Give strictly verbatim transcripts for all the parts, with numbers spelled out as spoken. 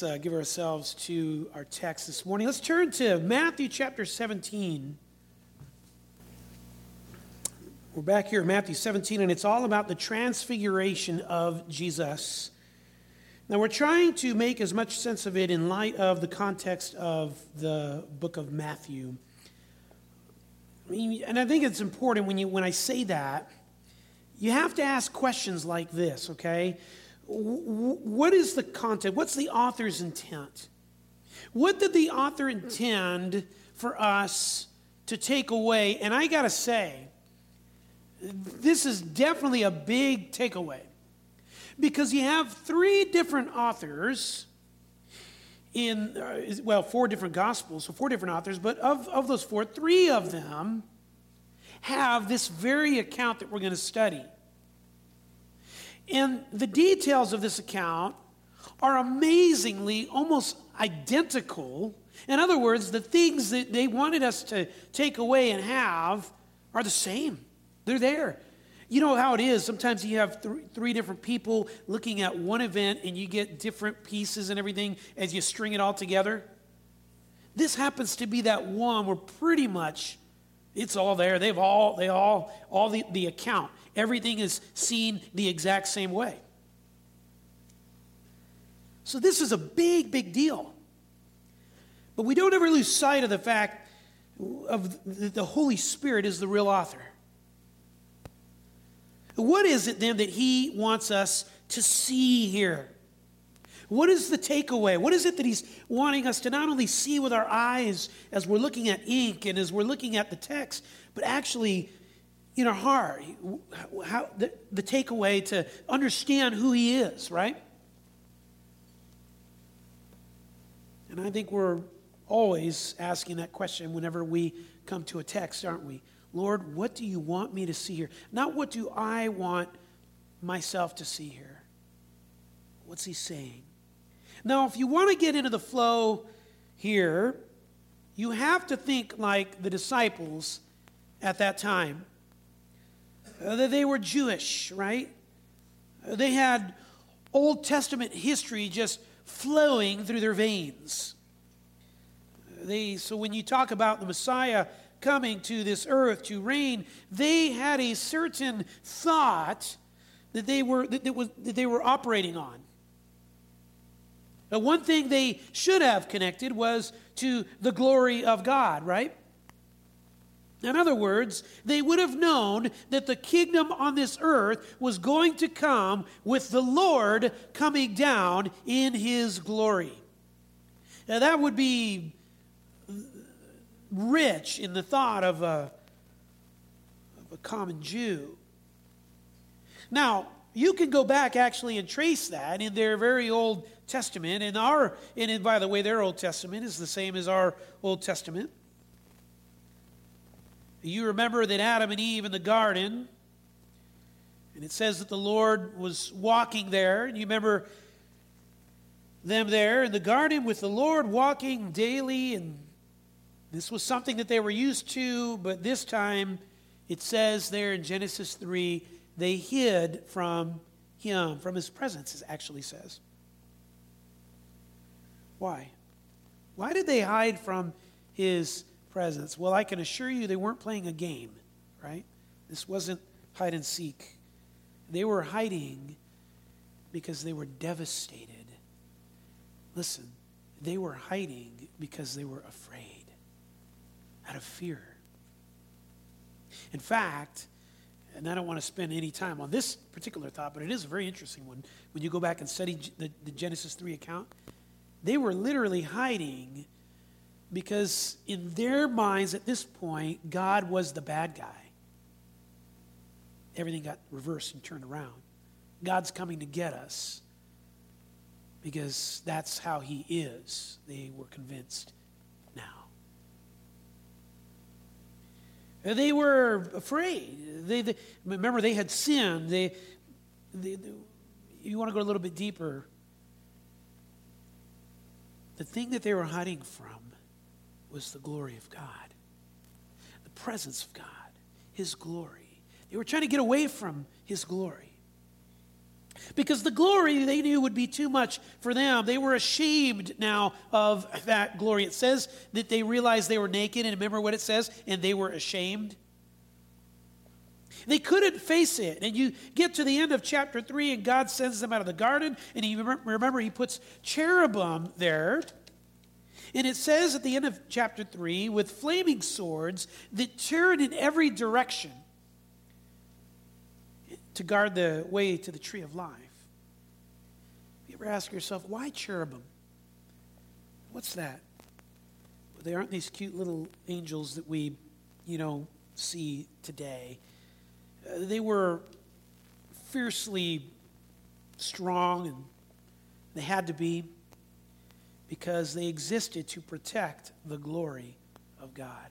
Let's uh, give ourselves to our text this morning. Let's turn to Matthew chapter seventeen. We're back here in Matthew seventeen, and it's all about the transfiguration of Jesus. Now, we're trying to make as much sense of it in light of the context of the book of Matthew. I mean, and I think it's important when you when I say that, you have to ask questions like this, okay? What is the content? What's the author's intent? What did the author intend for us to take away? And I got to say, this is definitely a big takeaway, because you have three different authors in, uh, well, four different gospels, so four different authors, but of, of those four, three of them have this very account that we're going to study. And the details of this account are amazingly almost identical. In other words, the things that they wanted us to take away and have are the same. They're there. You know how it is. Sometimes you have th- three different people looking at one event and you get different pieces and everything as you string it all together. This happens to be that one where pretty much it's all there. They've all, they all, all the, the account. Everything is seen the exact same way. So this is a big, big deal. But we don't ever lose sight of the fact of that the Holy Spirit is the real author. What is it then that he wants us to see here? What is the takeaway? What is it that he's wanting us to not only see with our eyes as we're looking at ink and as we're looking at the text, but actually in our heart, how, the, the takeaway to understand who he is, right? And I think we're always asking that question whenever we come to a text, aren't we? Lord, what do you want me to see here? Not what do I want myself to see here? What's he saying? Now, if you want to get into the flow here, you have to think like the disciples at that time. Uh, they were Jewish, right? Uh, they had Old Testament history just flowing through their veins. Uh, they so when you talk about the Messiah coming to this earth to reign, they had a certain thought that they were that, that was that they were operating on. Now, one thing they should have connected was to the glory of God, right? In other words, they would have known that the kingdom on this earth was going to come with the Lord coming down in his glory. Now, that would be rich in the thought of a, of a common Jew. Now, you can go back actually and trace that in their very Old Testament. And our, and by the way, their Old Testament is the same as our Old Testament. You remember that Adam and Eve in the garden, and it says that the Lord was walking there. And you remember them there in the garden with the Lord walking daily, and this was something that they were used to, but this time it says there in Genesis three, they hid from him, from his presence, it actually says. Why? Why did they hide from his presence? Well, I can assure you they weren't playing a game, right? This wasn't hide and seek. They were hiding because they were devastated. Listen, they were hiding because they were afraid, out of fear. In fact, and I don't want to spend any time on this particular thought, but it is a very interesting one. When you go back and study the, the Genesis three account, they were literally hiding because in their minds at this point, God was the bad guy. Everything got reversed and turned around. God's coming to get us because that's how he is. They were convinced now. They were afraid. They, they remember they had sinned. They, they, they, you want to go a little bit deeper. The thing that they were hiding from was the glory of God, the presence of God, his glory. They were trying to get away from his glory. Because the glory they knew would be too much for them. They were ashamed now of that glory. It says that they realized they were naked, and remember what it says? And they were ashamed. They couldn't face it. And you get to the end of chapter three, and God sends them out of the garden, and he, remember, he puts cherubim there. And it says at the end of chapter three, with flaming swords that turn in every direction to guard the way to the tree of life. You ever ask yourself, why cherubim? What's that? Well, they aren't these cute little angels that we, you know, see today. Uh, they were fiercely strong, and they had to be, because they existed to protect the glory of God.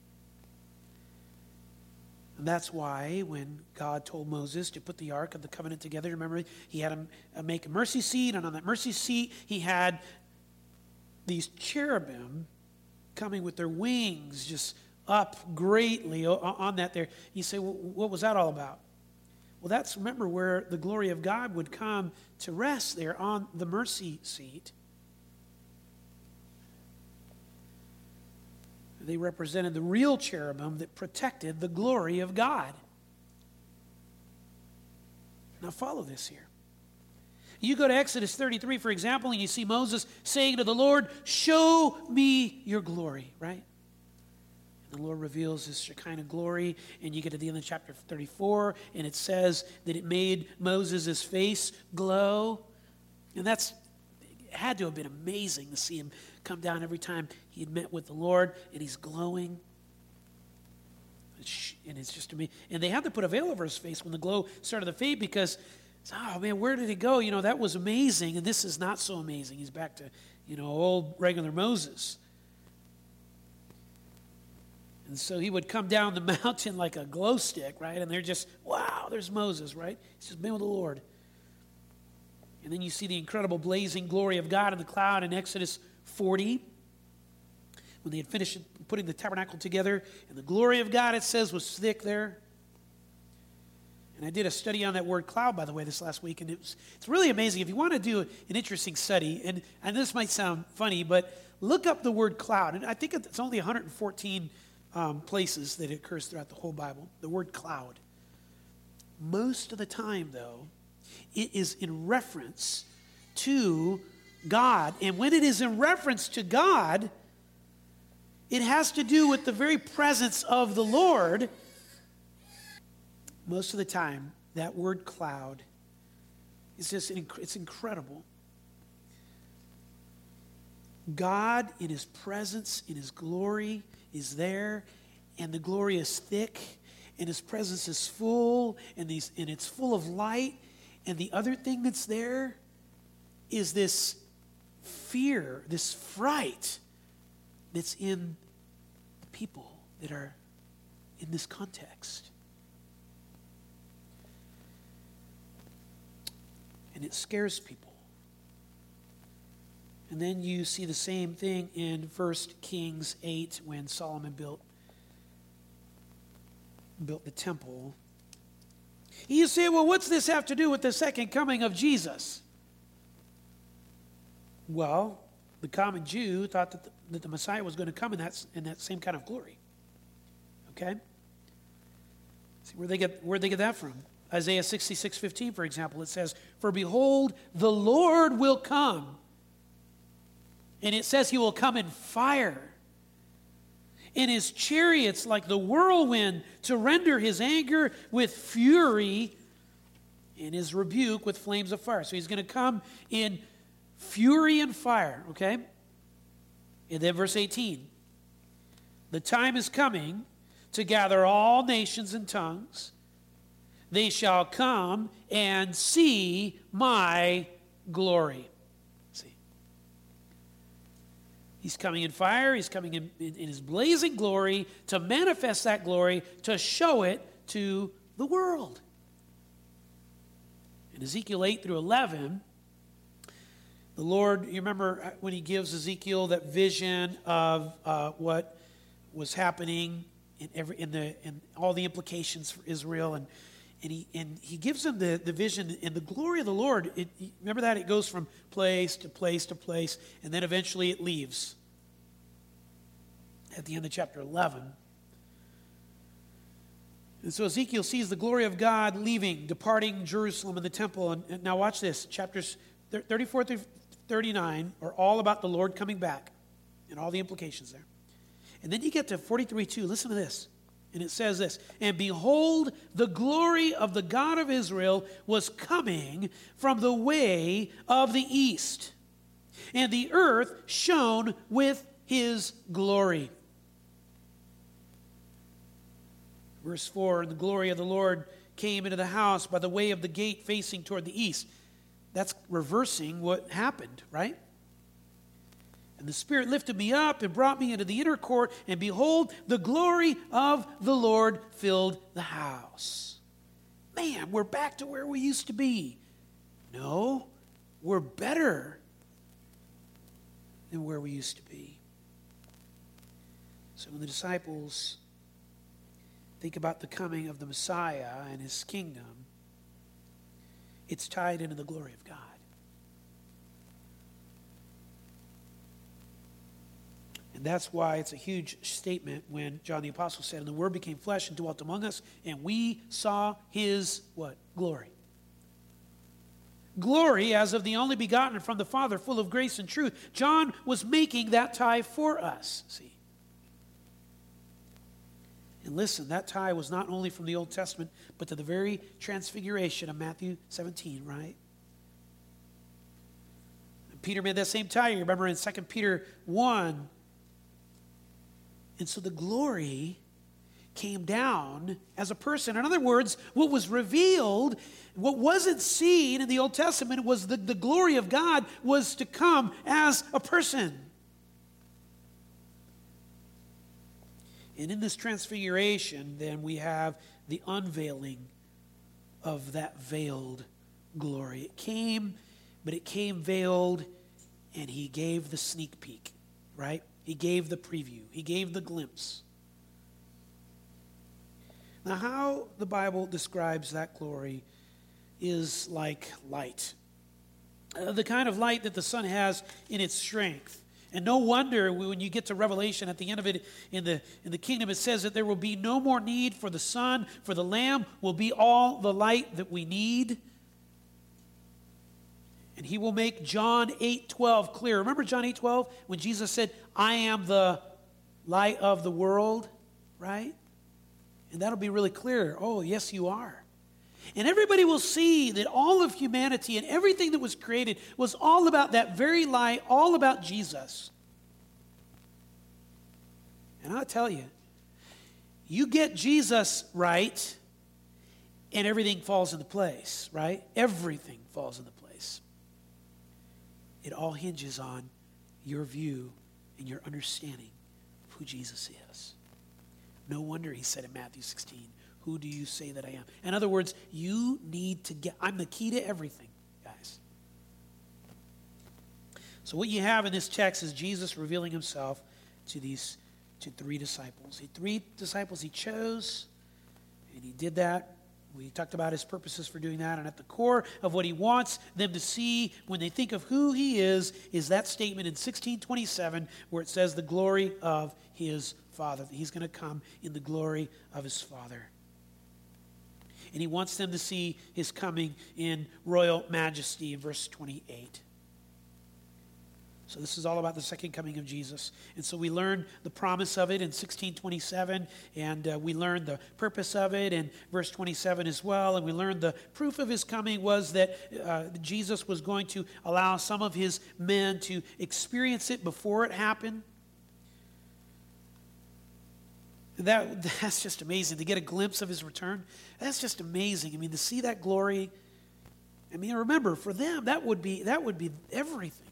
And that's why when God told Moses to put the Ark of the Covenant together, remember, he had him make a mercy seat, and on that mercy seat, he had these cherubim coming with their wings just up greatly on that there. You say, well, what was that all about? Well, that's, remember, where the glory of God would come to rest there on the mercy seat. They represented the real cherubim that protected the glory of God. Now follow this here. You go to Exodus thirty-three, for example, and you see Moses saying to the Lord, show me your glory, right? And the Lord reveals his Shekinah glory, and you get to the end of chapter thirty-four, and it says that it made Moses' face glow. And that's, it had to have been amazing to see him come down every time he had met with the Lord, and he's glowing. And it's just amazing. And they had to put a veil over his face when the glow started to fade, because, oh man, where did he go? You know, that was amazing, and this is not so amazing. He's back to, you know, old regular Moses. And so he would come down the mountain like a glow stick, right? And they're just, wow, there's Moses, right? He's just been with the Lord. And then you see the incredible blazing glory of God in the cloud in Exodus forty, when they had finished putting the tabernacle together, and the glory of God, it says, was thick there. And I did a study on that word cloud, by the way, this last week, and it was, it's really amazing. If you want to do an interesting study, and, and this might sound funny, but look up the word cloud. And I think it's only one hundred fourteen um, places that it occurs throughout the whole Bible, the word cloud. Most of the time, though, it is in reference to God. And when it is in reference to God, it has to do with the very presence of the Lord. Most of the time, that word cloud is just, it's incredible. God in his presence, in his glory, is there, and the glory is thick, and his presence is full, and, these, and it's full of light. And the other thing that's there is this fear, this fright that's in the people that are in this context. And it scares people. And then you see the same thing in First Kings eight when Solomon built, built the temple. You say, well, what's this have to do with the second coming of Jesus? Well, the common Jew thought that the, that the Messiah was going to come in that, in that same kind of glory. Okay? See, where they get where they get that from? Isaiah sixty-six fifteen, for example, it says, for behold, the Lord will come. And it says he will come in fire. In his chariots like the whirlwind, to render his anger with fury and his rebuke with flames of fire. So he's going to come in fury and fire, okay? And then verse eighteen. The time is coming to gather all nations and tongues. They shall come and see my glory. See? He's coming in fire. He's coming in, in, in his blazing glory to manifest that glory, to show it to the world. In Ezekiel eight through eleven, the Lord, you remember when he gives Ezekiel that vision of uh, what was happening in every in the in all the implications for Israel, and And he, and he gives them the, the vision, and the glory of the Lord, it, remember that? It goes from place to place to place, and then eventually it leaves. At the end of chapter eleven. And so Ezekiel sees the glory of God leaving, departing Jerusalem and the temple. And, and now watch this. Chapters thirty-four through thirty-nine are all about the Lord coming back and all the implications there. And then you get to forty-three two. Listen to this. And it says this, and behold, the glory of the God of Israel was coming from the way of the east, and the earth shone with his glory. Verse four, and the glory of the Lord came into the house by the way of the gate facing toward the east. That's reversing what happened, right? And the Spirit lifted me up and brought me into the inner court, and behold, the glory of the Lord filled the house. Man, we're back to where we used to be. No, we're better than where we used to be. So when the disciples think about the coming of the Messiah and his kingdom, it's tied into the glory of God. And that's why it's a huge statement when John the Apostle said, and the Word became flesh and dwelt among us, and we saw his, what? Glory. Glory as of the only begotten from the Father, full of grace and truth. John was making that tie for us, see. And listen, that tie was not only from the Old Testament, but to the very transfiguration of Matthew seventeen, right? And Peter made that same tie. You remember in Second Peter one. And so the glory came down as a person. In other words, what was revealed, what wasn't seen in the Old Testament was the, the glory of God was to come as a person. And in this transfiguration, then we have the unveiling of that veiled glory. It came, but it came veiled, and he gave the sneak peek, right? He gave the preview. He gave the glimpse. Now, how the Bible describes that glory is like light. Uh, the kind of light that the sun has in its strength. And no wonder when you get to Revelation, at the end of it, in the, in the kingdom, it says that there will be no more need for the sun, for the Lamb will be all the light that we need. And he will make John eight twelve clear. Remember John eight twelve when Jesus said, I am the light of the world, right? And that'll be really clear. Oh, yes, you are. And everybody will see that all of humanity and everything that was created was all about that very light, all about Jesus. And I'll tell you, you get Jesus right, and everything falls into place, right? Everything falls into place. It all hinges on your view and your understanding of who Jesus is. No wonder he said in Matthew sixteen, who do you say that I am? In other words, you need to get, I'm the key to everything, guys. So what you have in this text is Jesus revealing himself to these, to three disciples. The three disciples he chose, and he did that. We talked about his purposes for doing that, and at the core of what he wants them to see when they think of who he is, is that statement in sixteen twenty-seven where it says the glory of his Father, that he's going to come in the glory of his Father. And he wants them to see his coming in royal majesty in verse twenty-eight. So this is all about the second coming of Jesus. And so we learn the promise of it in sixteen twenty-seven, and uh, we learn the purpose of it in verse twenty-seven as well. And we learned the proof of his coming was that uh, Jesus was going to allow some of his men to experience it before it happened. That, that's just amazing, to get a glimpse of his return. That's just amazing. I mean, to see that glory. I mean, remember, for them, that would be that would be everything.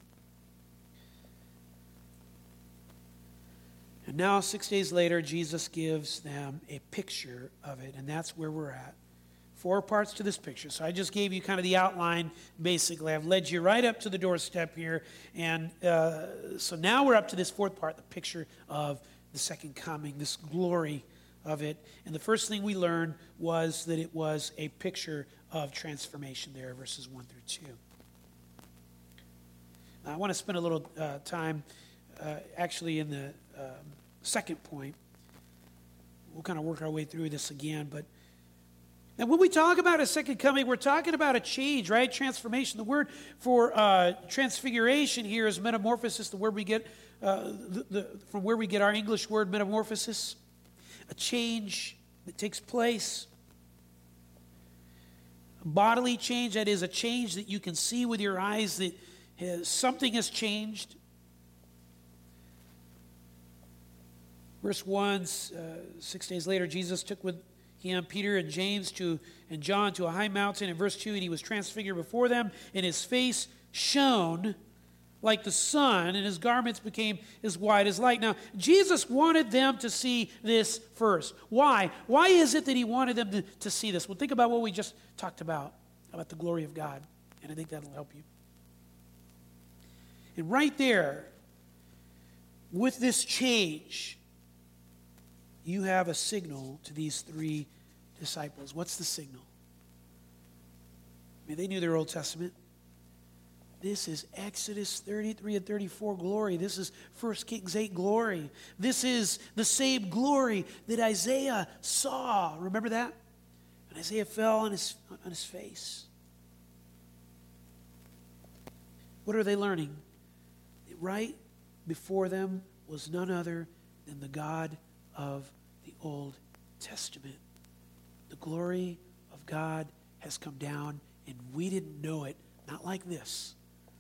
And now, six days later, Jesus gives them a picture of it, and that's where we're at. Four parts to this picture. So I just gave you kind of the outline, basically. I've led you right up to the doorstep here. And uh, so now we're up to this fourth part, the picture of the second coming, this glory of it. And the first thing we learned was that it was a picture of transformation there, verses one through two. Now, I want to spend a little uh, time uh, actually in the um, second point. We'll kind of work our way through this again, but and when we talk about a second coming, we're talking about a change, right? Transformation. The word for uh, transfiguration here is metamorphosis, the word we get uh, the, the, from where we get our English word metamorphosis. A change that takes place. A bodily change, that is a change that you can see with your eyes that has, something has changed. Verse one, uh, six days later, Jesus took with him Peter and James to and John to a high mountain. In verse two, and he was transfigured before them, and his face shone like the sun, and his garments became as white as light. Now, Jesus wanted them to see this first. Why? Why is it that he wanted them to, to see this? Well, think about what we just talked about, about the glory of God, and I think that'll help you. And right there, with this change, you have a signal to these three disciples. What's the signal? I mean, they knew their Old Testament. This is Exodus thirty-three and thirty-four glory. This is First Kings eight glory. This is the same glory that Isaiah saw. Remember that? And Isaiah fell on his, on his face. What are they learning? That right before them was none other than the God of the Old Testament. The glory of God has come down, and we didn't know it, not like this.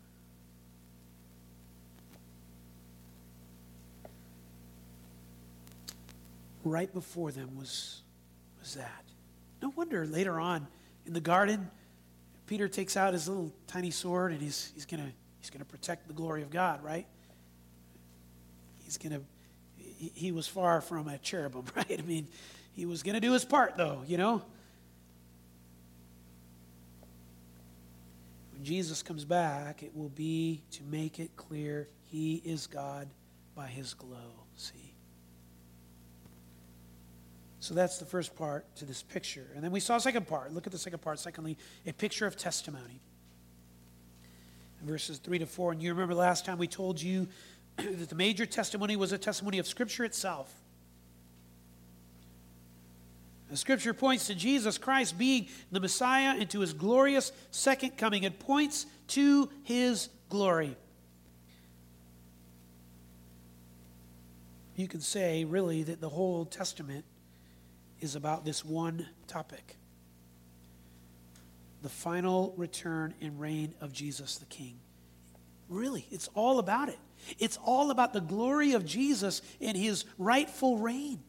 Right before them was, was that. No wonder later on in the garden, Peter takes out his little tiny sword, and he's, he's going to he's gonna protect the glory of God, right? He's going to He was far from a cherubim, right? I mean, he was going to do his part, though, you know? When Jesus comes back, it will be to make it clear he is God by his glow, see? So that's the first part to this picture. And then we saw a second part. Look at the second part. Secondly, a picture of testimony. In verses three to four, and you remember last time we told you that the major testimony was a testimony of Scripture itself. The Scripture points to Jesus Christ being the Messiah and to his glorious second coming. It points to his glory. You can say, really, that the whole Old Testament is about this one topic. The final return and reign of Jesus the King. Really, it's all about it. It's all about the glory of Jesus and his rightful reign.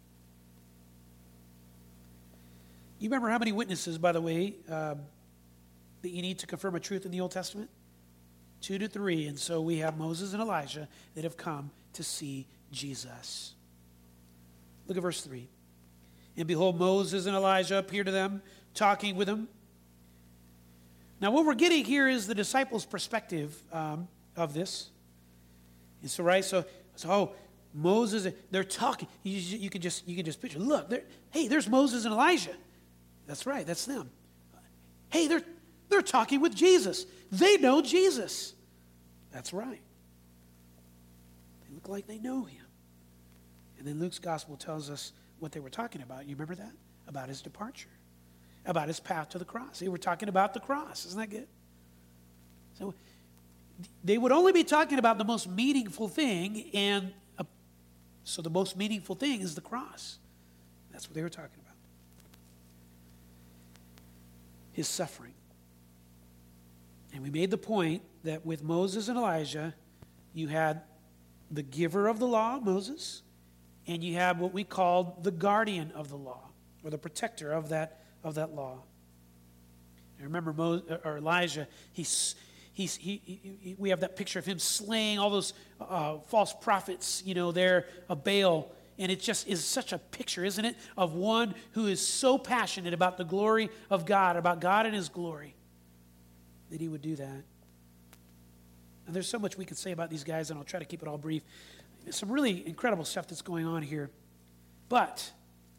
You remember how many witnesses, by the way, uh, that you need to confirm a truth in the Old Testament? Two to three. And so we have Moses and Elijah that have come to see Jesus. Look at verse three. And behold, Moses and Elijah appear to them, talking with them. Now, what we're getting here is the disciples' perspective um, of this. And so, right, so, so oh, Moses, they're talking. You, you can just you can just picture. Look, hey, there's Moses and Elijah. That's right, that's them. Hey, they're they're talking with Jesus. They know Jesus. That's right. They look like they know him. And then Luke's gospel tells us what they were talking about. You remember that? About his departure. About his path to the cross. They were talking about the cross. Isn't that good? So they would only be talking about the most meaningful thing, and uh, so the most meaningful thing is the cross. That's what they were talking about. His suffering. And we made the point that with Moses and Elijah, you had the giver of the law, Moses, and you had what we called the guardian of the law, or the protector of that of that law. And remember, Moses, or Elijah, he's, he's, he, he, we have that picture of him slaying all those uh, false prophets, you know, there of Baal. And it just is such a picture, isn't it, of one who is so passionate about the glory of God, about God and his glory, that he would do that. And there's so much we could say about these guys, and I'll try to keep it all brief. There's some really incredible stuff that's going on here. But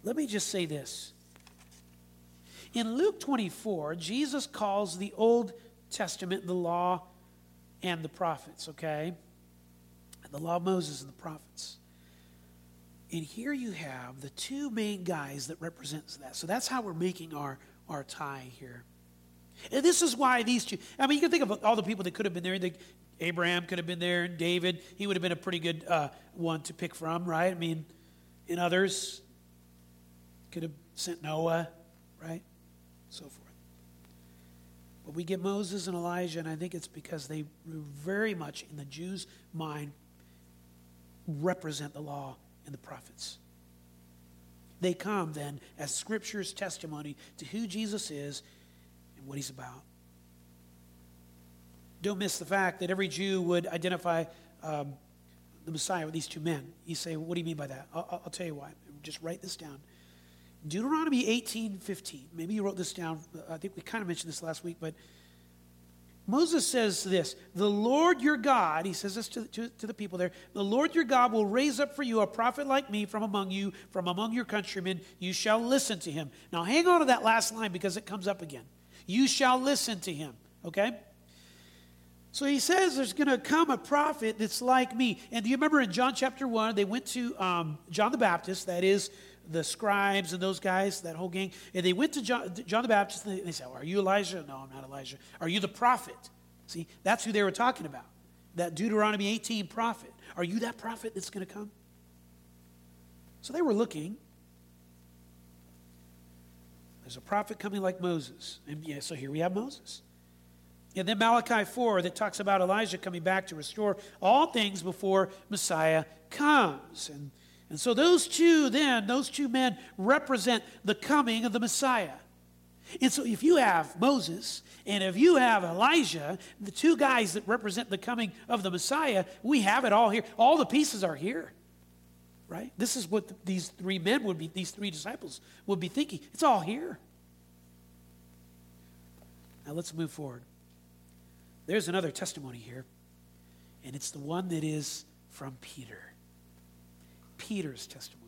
let me just say this. In Luke twenty-four, Jesus calls the Old Testament the law and the prophets, okay? The law of Moses and the prophets. And here you have the two main guys that represents that. So that's how we're making our, our tie here. And this is why these two, I mean, you can think of all the people that could have been there. They, Abraham could have been there, and David, he would have been a pretty good uh, one to pick from, right? I mean, and others could have sent Noah, right? So forth. But we get Moses and Elijah, and I think it's because they very much, in the Jews' mind, represent the law and the prophets. They come then as Scripture's testimony to who Jesus is and what he's about. Don't miss the fact that every Jew would identify um, the Messiah with these two men. You say, what do you mean by that? I'll, I'll tell you why. Just write this down. Deuteronomy eighteen fifteen. Maybe you wrote this down. I think we kind of mentioned this last week, but Moses says this, the Lord your God, he says this to, to, to the people there, the Lord your God will raise up for you a prophet like me from among you, from among your countrymen. You shall listen to him. Now hang on to that last line because it comes up again. You shall listen to him, okay? So he says there's going to come a prophet that's like me. And do you remember in John chapter one, they went to um, John the Baptist, that is the scribes and those guys, that whole gang, and they went to John, John the Baptist, and they, they said, well, are you Elijah? No, I'm not Elijah. Are you the prophet? See, that's who they were talking about, that Deuteronomy eighteen prophet. Are you that prophet that's going to come? So they were looking. There's a prophet coming like Moses. And yeah, so here we have Moses. And then Malachi four that talks about Elijah coming back to restore all things before Messiah comes. And And so those two then, those two men represent the coming of the Messiah. And so if you have Moses and if you have Elijah, the two guys that represent the coming of the Messiah, we have it all here. All the pieces are here, right? This is what the, these three men would be, these three disciples would be thinking. It's all here. Now let's move forward. There's another testimony here, and it's the one that is from Peter. Peter's testimony.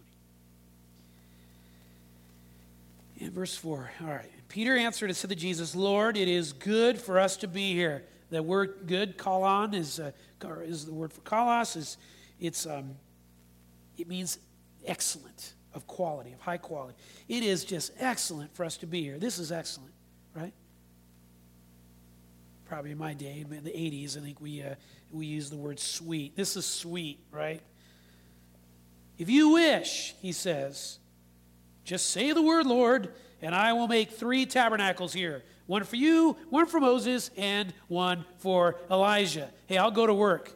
In verse four, all right. Peter answered and said to Jesus, Lord, it is good for us to be here. The word good, kalon, is uh, is the word for kalos. Is it's um, it means excellent, of quality, of high quality. It is just excellent for us to be here. This is excellent, right? Probably in my day, in the eighties, I think we uh, we use the word sweet. This is sweet, right? If you wish, he says, just say the word, Lord, and I will make three tabernacles here. One for you, one for Moses, and one for Elijah. Hey, I'll go to work.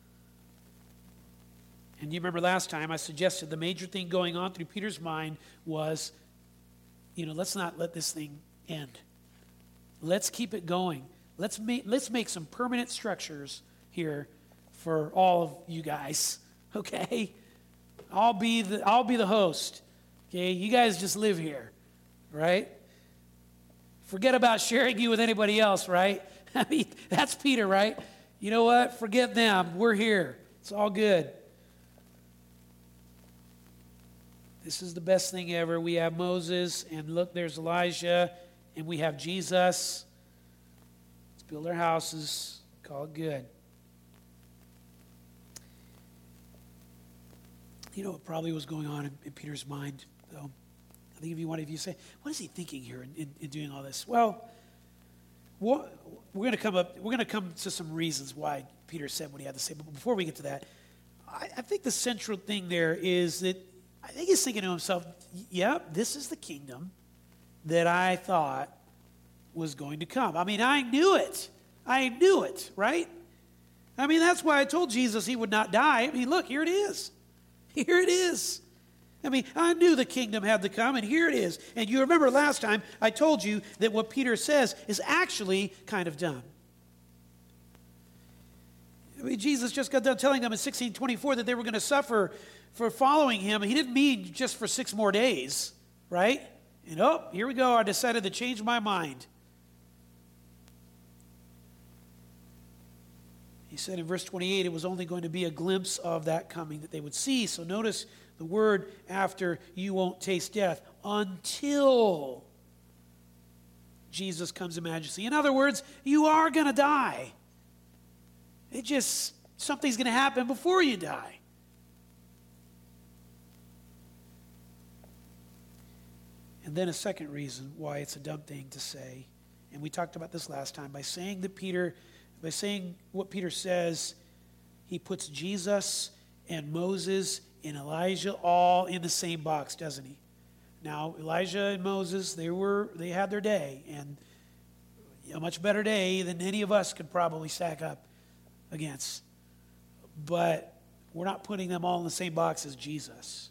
And you remember last time I suggested the major thing going on through Peter's mind was, you know, let's not let this thing end. Let's keep it going. Let's make, let's make some permanent structures here for all of you guys, okay? I'll be the I'll be the host. Okay, you guys just live here, right? Forget about sharing you with anybody else, right? I mean, that's Peter, right? You know what? Forget them. We're here. It's all good. This is the best thing ever. We have Moses, and look, there's Elijah, and we have Jesus. Let's build our houses. Call it good. You know what probably was going on in, in Peter's mind, though? I think if you want, if you say, what is he thinking here in, in, in doing all this? Well, what, we're going to come up. We're going to come to some reasons why Peter said what he had to say. But before we get to that, I, I think the central thing there is that I think he's thinking to himself, "Yep, yeah, this is the kingdom that I thought was going to come. I mean, I knew it. I knew it, right? I mean, that's why I told Jesus he would not die. I mean, look, here it is." Here it is. I mean, I knew the kingdom had to come, and here it is. And you remember last time I told you that what Peter says is actually kind of done. I mean, Jesus just got done telling them in sixteen twenty-four that they were going to suffer for following him. He didn't mean just for six more days, right? And oh, here we go. I decided to change my mind. He said in verse twenty-eight, it was only going to be a glimpse of that coming that they would see. So notice The word after, you won't taste death until Jesus comes in majesty. In other words, you are going to die. It just, something's going to happen before you die. And then a second reason why it's a dumb thing to say, and we talked about this last time, by saying that Peter, by saying what Peter says, he puts Jesus and Moses and Elijah all in the same box, doesn't he? Now, Elijah and Moses, they were they had their day, and a much better day than any of us could probably stack up against. But we're not putting them all in the same box as Jesus.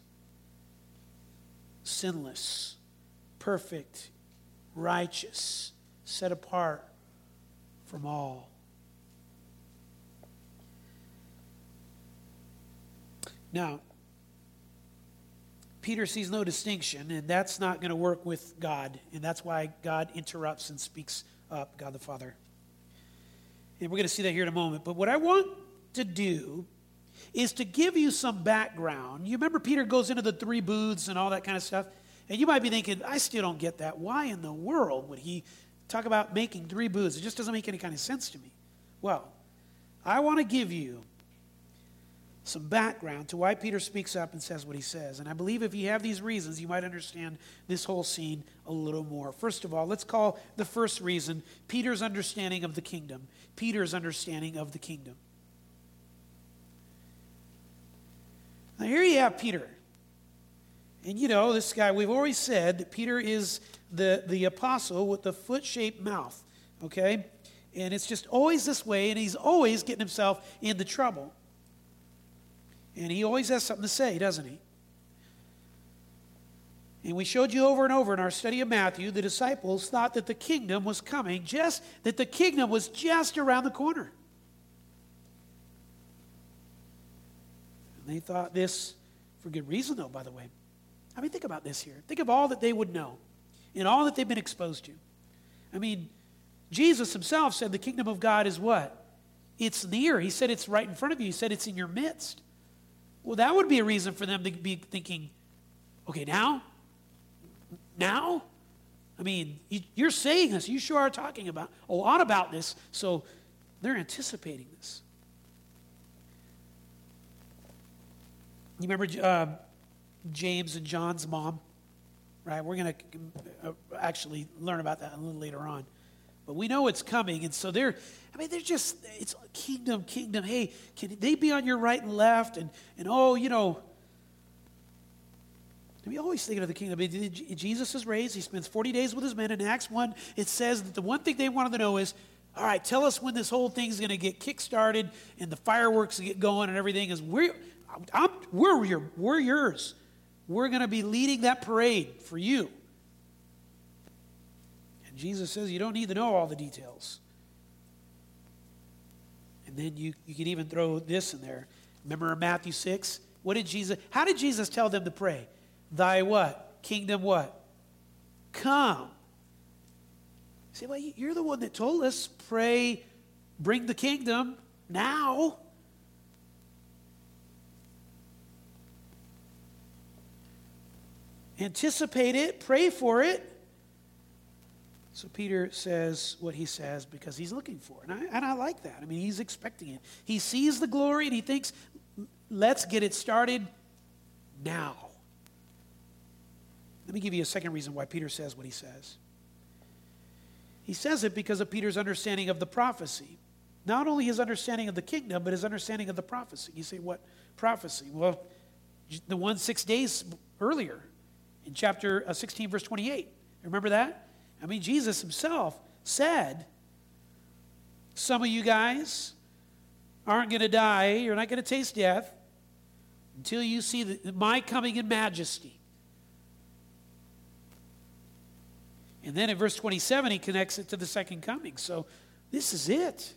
Sinless, perfect, righteous, set apart from all. Now, Peter sees no distinction, and that's not going to work with God, and that's why God interrupts and speaks up, God the Father. And we're going to see that here in a moment. But what I want to do is to give you some background. You remember Peter goes into the three booths and all that kind of stuff? And you might be thinking, I still don't get that. Why in the world would he talk about making three booths? It just doesn't make any kind of sense to me. Well, I want to give you some background to why Peter speaks up and says what he says. And I believe if you have these reasons, you might understand this whole scene a little more. First of all, let's call the first reason Peter's understanding of the kingdom. Peter's understanding of the kingdom. Now here you have Peter. And you know, this guy, we've always said that Peter is the, the apostle with the foot-shaped mouth, okay? And it's just always this way, and he's always getting himself into trouble. And he always has something to say, doesn't he? And we showed you over and over in our study of Matthew, the disciples thought that the kingdom was coming, just that the kingdom was just around the corner. And they thought this for good reason, though, by the way. I mean, think about this here. Think of all that they would know and all that they've been exposed to. I mean, Jesus himself said the kingdom of God is what? It's near. He said it's right in front of you. He said it's in your midst. Well, that would be a reason for them to be thinking, okay, now? Now? I mean, you, you're saying this. You sure are talking about a lot about this. So they're anticipating this. You remember uh, James and John's mom? Right? We're going to actually learn about that a little later on. But we know it's coming, and so they're, I mean, they're just, it's kingdom, kingdom. Hey, can they be on your right and left? And, and oh, you know, we always think of the kingdom. Jesus is raised. He spends forty days with his men. In Acts one, it says that the one thing they wanted to know is, all right, tell us when this whole thing's going to get kick-started and the fireworks get going and everything. Is we're, I'm, we're, your, we're yours. We're going to be leading that parade for you. Jesus says you don't need to know all the details. And then you, you can even throw this in there. Remember in Matthew six? What did Jesus, how did Jesus tell them to pray? Thy what? Kingdom what? Come. You say, well, you're the one that told us, pray, bring the kingdom now. Anticipate it, pray for it. So Peter says what he says because he's looking for it. And I, and I like that. I mean, he's expecting it. He sees the glory and he thinks, let's get it started now. Let me give you a second reason why Peter says what he says. He says it because of Peter's understanding of the prophecy. Not only his understanding of the kingdom, but his understanding of the prophecy. You say, what prophecy? Well, the one six days earlier in chapter sixteen, verse twenty-eight. Remember that? I mean, Jesus himself said, some of you guys aren't going to die, you're not going to taste death until you see the, my coming in majesty. And then in verse twenty-seven, he connects it to the second coming. So this is it.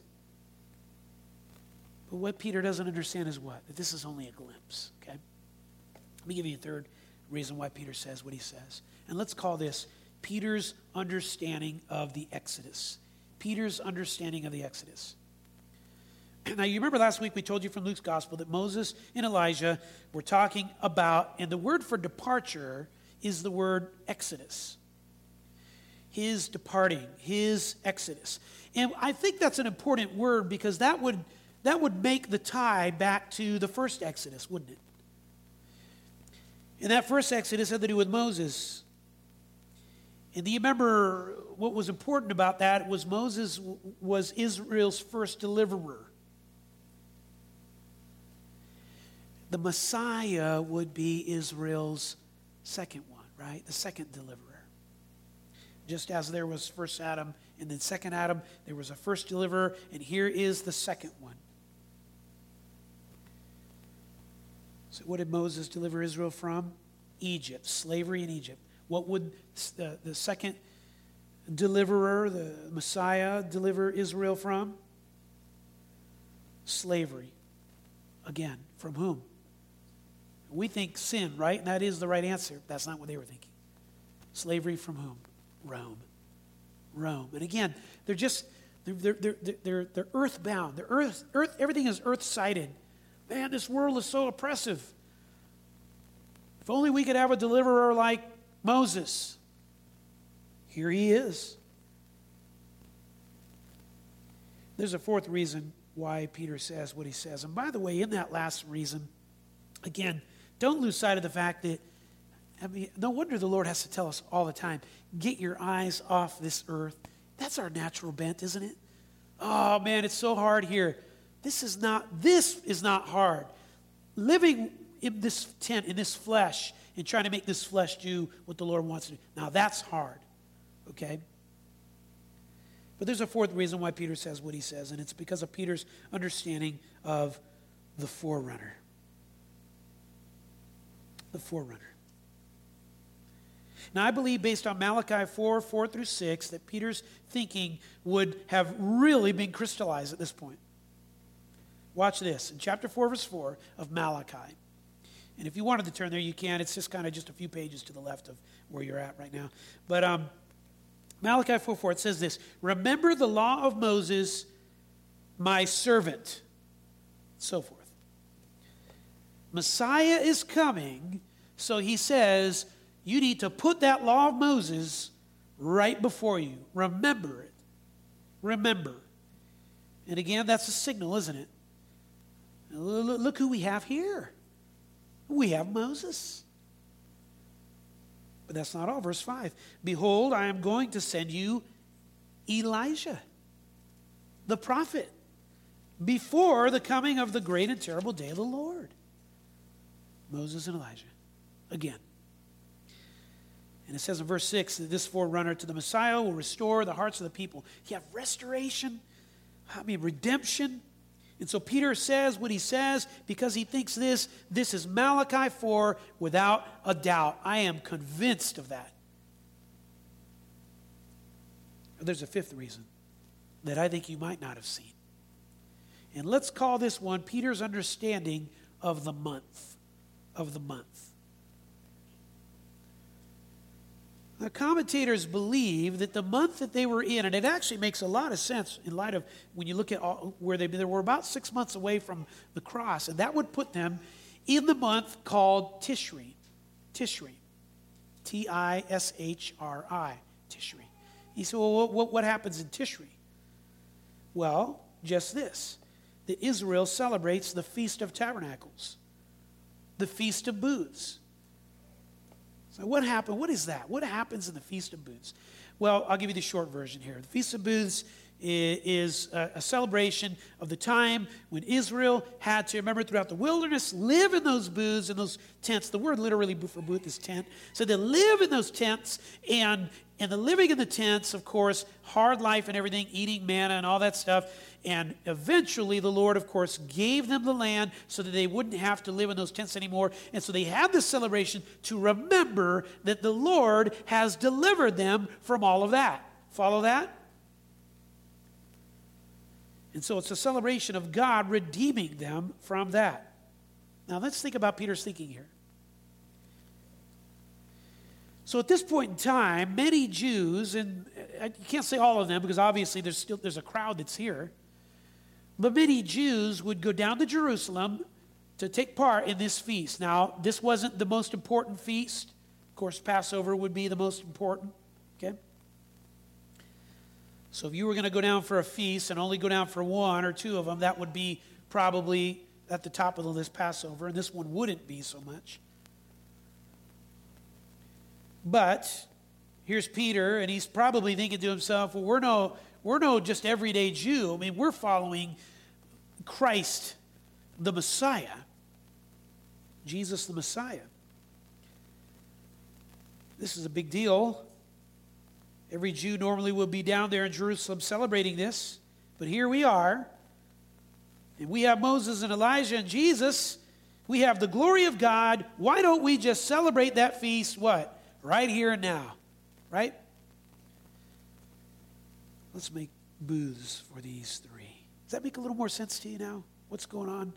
But what Peter doesn't understand is what? That this is only a glimpse, okay? Let me give you a third reason why Peter says what he says. And let's call this Peter's understanding of the Exodus. Peter's understanding of the Exodus. Now, you remember last week we told you from Luke's gospel that Moses and Elijah were talking about, and the word for departure is the word exodus. His departing, his exodus. And I think that's an important word because that would, that would make the tie back to the first exodus, wouldn't it? And that first exodus had to do with Moses. And do you remember what was important about that was Moses was Israel's first deliverer. The Messiah would be Israel's second one, right? The second deliverer. Just as there was first Adam and then second Adam, there was a first deliverer, and here is the second one. So what did Moses deliver Israel from? Egypt, slavery in Egypt. What would the, the second deliverer, the Messiah, deliver Israel from? Slavery. Again, from whom? We think sin, right? And that is the right answer. That's not what they were thinking. Slavery from whom? Rome. Rome. And again, they're just, they're, they're, they're, they're, they're earthbound. They're earth, earth, everything is earth-sided. Man, this world is so oppressive. If only we could have a deliverer like Moses. Here he is. There's a fourth reason why Peter says what he says. And by the way, in that last reason, again, don't lose sight of the fact that, I mean, no wonder the Lord has to tell us all the time, get your eyes off this earth. That's our natural bent, isn't it? Oh man, it's so hard here. This is not, this is not hard. Living in this tent, in this flesh, and trying to make this flesh do what the Lord wants to do. Now that's hard, okay? But there's a fourth reason why Peter says what he says, and it's because of Peter's understanding of the forerunner. The forerunner. Now, I believe based on Malachi four, four through six, that Peter's thinking would have really been crystallized at this point. Watch this. In chapter four, verse four of Malachi. And if you wanted to turn there, you can. It's just kind of just a few pages to the left of where you're at right now. But um, Malachi four, four, it says this. Remember the law of Moses, my servant. So forth. Messiah is coming, so he says, you need to put that law of Moses right before you. Remember it. Remember. And again, that's a signal, isn't it? Look who we have here. We have Moses. But that's not all. Verse five. Behold, I am going to send you Elijah, the prophet, before the coming of the great and terrible day of the Lord. Moses and Elijah. Again. And it says in verse six that this forerunner to the Messiah will restore the hearts of the people. You have restoration, I mean redemption. And so Peter says what he says because he thinks this, this is Malachi four without a doubt. I am convinced of that. But there's a fifth reason that I think you might not have seen. And let's call this one Peter's understanding of the month. Of the month. The commentators believe that the month that they were in, and it actually makes a lot of sense in light of when you look at all, where they, they were about six months away from the cross, and that would put them in the month called Tishri. Tishri. T I S H R I. Tishri. He said, well, what, what happens in Tishri? Well, just this. That Israel celebrates the Feast of Tabernacles. The Feast of Booths. So what happened? What is that? What happens in the Feast of Booths? Well, I'll give you the short version here. The Feast of Booths is a celebration of the time when Israel had to, remember, throughout the wilderness, live in those booths, in those tents. The word literally for booth is tent. So they live in those tents, and, and the living in the tents, of course, hard life and everything, eating manna and all that stuff. And eventually the Lord, of course, gave them the land so that they wouldn't have to live in those tents anymore. And so they had this celebration to remember that the Lord has delivered them from all of that. Follow that? And so it's a celebration of God redeeming them from that. Now let's think about Peter's thinking here. So at this point in time, many Jews, and you can't say all of them because obviously there's still there's a crowd that's here, But many Jews would go down to Jerusalem to take part in this feast. Now, this wasn't the most important feast. Of course, Passover would be the most important. Okay? So if you were going to go down for a feast and only go down for one or two of them, that would be probably at the top of the list, Passover, and this one wouldn't be so much. But here's Peter, and he's probably thinking to himself, well, we're no, we're no just everyday Jew. I mean, we're following Christ, the Messiah. Jesus, the Messiah. This is a big deal. Every Jew normally would be down there in Jerusalem celebrating this. But here we are. And we have Moses and Elijah and Jesus. We have the glory of God. Why don't we just celebrate that feast, what? Right here and now. Right? Let's make booths for these three. Does that make a little more sense to you now? What's going on?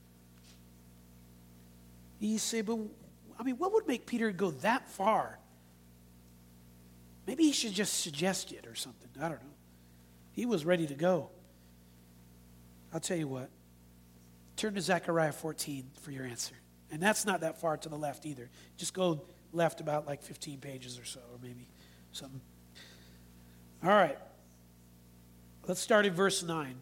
You say, but, I mean, what would make Peter go that far? Maybe he should just suggest it or something. I don't know. He was ready to go. I'll tell you what. Turn to Zechariah fourteen for your answer. And that's not that far to the left either. Just go left about like fifteen pages or so, or maybe something. All right. Let's start in verse nine.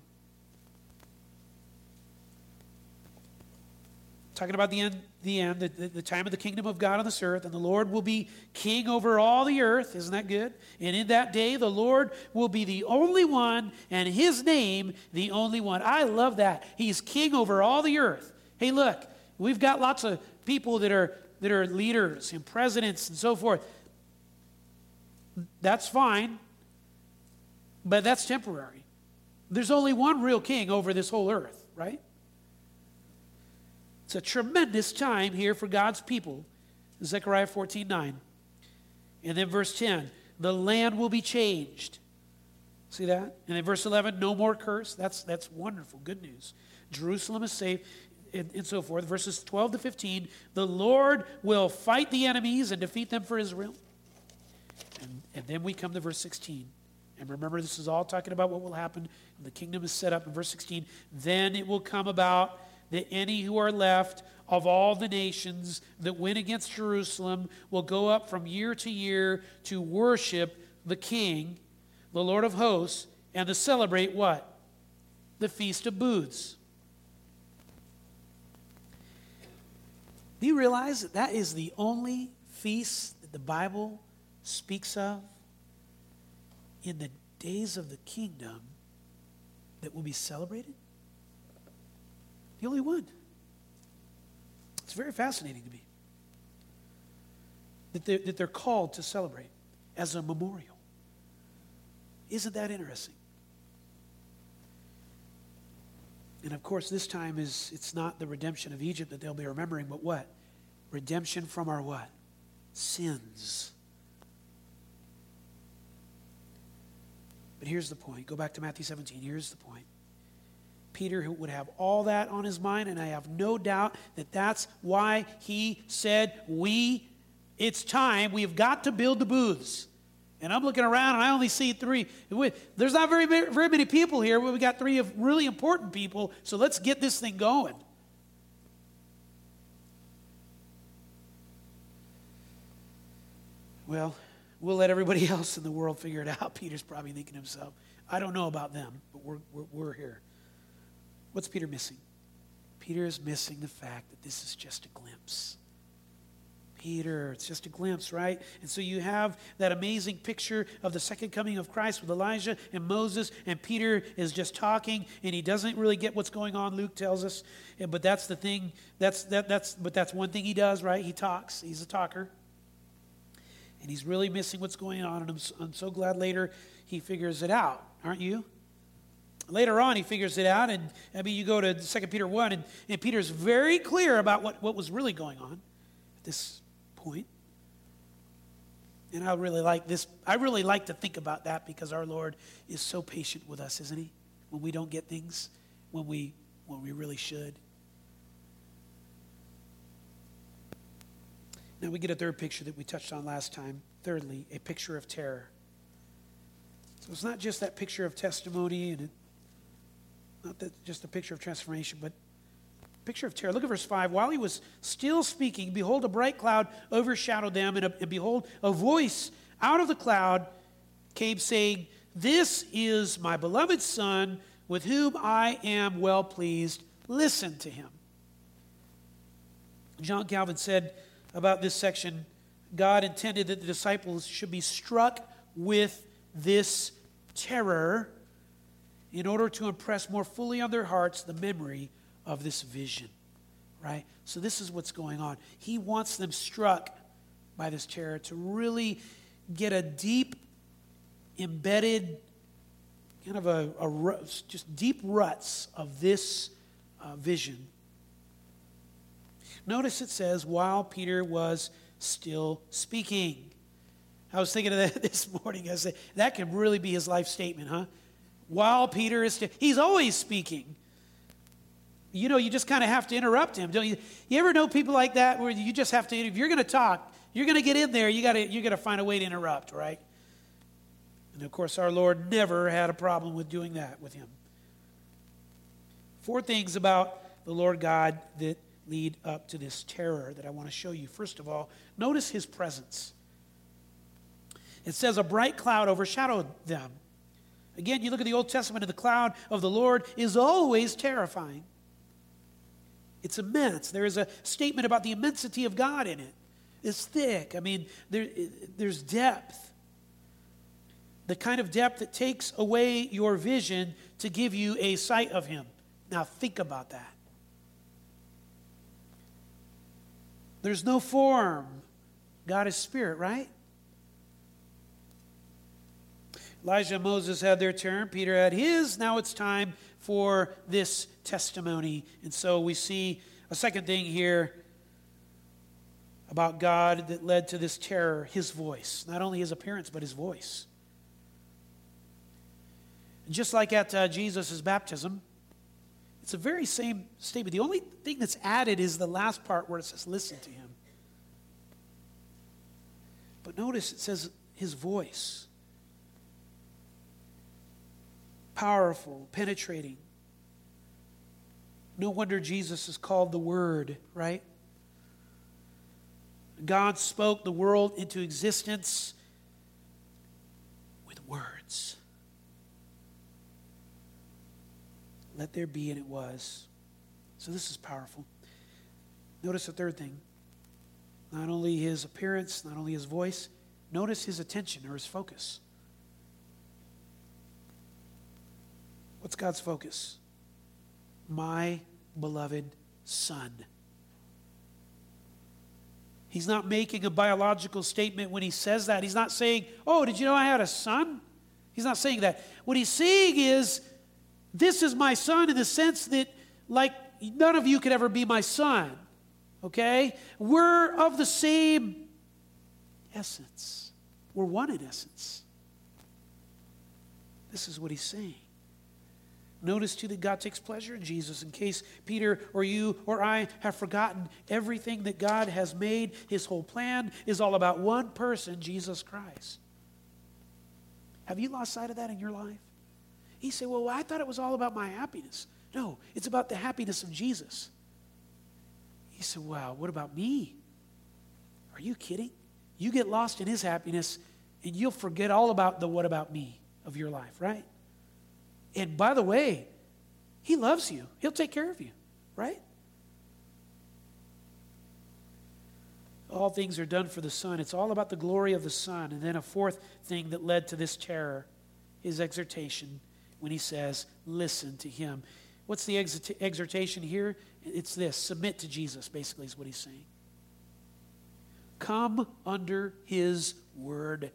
Talking about the end, the end, the, the, the time of the kingdom of God on this earth, and the Lord will be king over all the earth. Isn't that good? And in that day, the Lord will be the only one, and his name the only one. I love that. He's king over all the earth. Hey, look, we've got lots of people that are that are leaders and presidents and so forth. That's fine, but that's temporary. There's only one real king over this whole earth, right? It's a tremendous time here for God's people. Zechariah fourteen nine. And then verse ten, the land will be changed. See that? And then verse eleven, no more curse. That's, that's wonderful, good news. Jerusalem is safe, and, and so forth. Verses twelve to fifteen, the Lord will fight the enemies and defeat them for Israel. And, and then we come to verse sixteen. And remember, this is all talking about what will happen when the kingdom is set up in verse sixteen. Then it will come about that any who are left of all the nations that went against Jerusalem will go up from year to year to worship the King, the Lord of hosts, and to celebrate what? The Feast of Booths. Do you realize that that is the only feast that the Bible speaks of in the days of the kingdom that will be celebrated? The only one. It's very fascinating to me that they're, that they're called to celebrate as a memorial. Isn't that interesting? And of course, this time is it's not the redemption of Egypt that they'll be remembering, but what? Redemption from our what? Sins. But here's the point. Go back to Matthew seventeen. Here's the point. Peter would have all that on his mind, and I have no doubt that that's why he said, we, it's time, we've got to build the booths. And I'm looking around, and I only see three. There's not very, very many people here, but we got three of really important people, so let's get this thing going. Well, we'll let everybody else in the world figure it out. Peter's probably thinking to himself, I don't know about them, but we're, we're, we're here. What's Peter missing? Peter is missing the fact that this is just a glimpse. Peter, it's just a glimpse, right? And so you have that amazing picture of the second coming of Christ with Elijah and Moses, and Peter is just talking, and he doesn't really get what's going on, Luke tells us. And, but that's the thing, that's that that's but that's one thing he does, right? He talks, he's a talker. And he's really missing what's going on, and I'm so, I'm so glad later he figures it out, aren't you? Later on, he figures it out, and I mean, you go to Second Peter one, and, and Peter's very clear about what, what was really going on at this point. And I really like this. I really like to think about that because our Lord is so patient with us, isn't he? When we don't get things, when we when we really should. Now we get a third picture that we touched on last time. Thirdly, a picture of terror. So it's not just that picture of testimony and not that just a picture of transformation, but a picture of terror. Look at verse five. While he was still speaking, behold, a bright cloud overshadowed them, and, a, and behold, a voice out of the cloud came saying, "This is my beloved Son, with whom I am well pleased. Listen to him." John Calvin said about this section, God intended that the disciples should be struck with this terror in order to impress more fully on their hearts the memory of this vision, right? So this is what's going on. He wants them struck by this terror to really get a deep, embedded, kind of a, a just deep ruts of this uh, vision. Notice it says, while Peter was still speaking. I was thinking of that this morning. I said, that can really be his life statement, huh? While Peter is still, he's always speaking. You know, you just kind of have to interrupt him, don't you? You ever know people like that where you just have to, if you're going to talk, you're going to get in there, you got to you got to find a way to interrupt, right? And of course, our Lord never had a problem with doing that with him. Four things about the Lord God that lead up to this terror that I want to show you. First of all, notice his presence. It says a bright cloud overshadowed them. Again, you look at the Old Testament, and the cloud of the Lord is always terrifying. It's immense. There is a statement about the immensity of God in it. It's thick. I mean, there, there's depth. The kind of depth that takes away your vision to give you a sight of him. Now think about that. There's no form. God is spirit, right? Elijah and Moses had their turn. Peter had his. Now it's time for this testimony. And so we see a second thing here about God that led to this terror, his voice. Not only his appearance, but his voice. Just like at uh, Jesus' baptism, it's the very same statement. The only thing that's added is the last part where it says, listen to him. But notice it says his voice. Powerful, penetrating. No wonder Jesus is called the Word, right? God spoke the world into existence with words. Let there be, and it was. So this is powerful. Notice the third thing. Not only his appearance, not only his voice, notice his attention or his focus. What's God's focus? My beloved Son. He's not making a biological statement when he says that. He's not saying, oh, did you know I had a son? He's not saying that. What he's saying is, this is my son in the sense that, like, none of you could ever be my son. Okay? We're of the same essence. We're one in essence. This is what he's saying. Notice, too, that God takes pleasure in Jesus. In case Peter or you or I have forgotten, everything that God has made, his whole plan, is all about one person, Jesus Christ. Have you lost sight of that in your life? He said, well, I thought it was all about my happiness. No, it's about the happiness of Jesus. He said, wow, what about me? Are you kidding? You get lost in his happiness, and you'll forget all about the what about me of your life, right? And by the way, he loves you. He'll take care of you, right? All things are done for the Son. It's all about the glory of the Son. And then a fourth thing that led to this terror is exhortation when he says, listen to him. What's the exhortation here? It's this: submit to Jesus, basically, is what he's saying. Come under his word.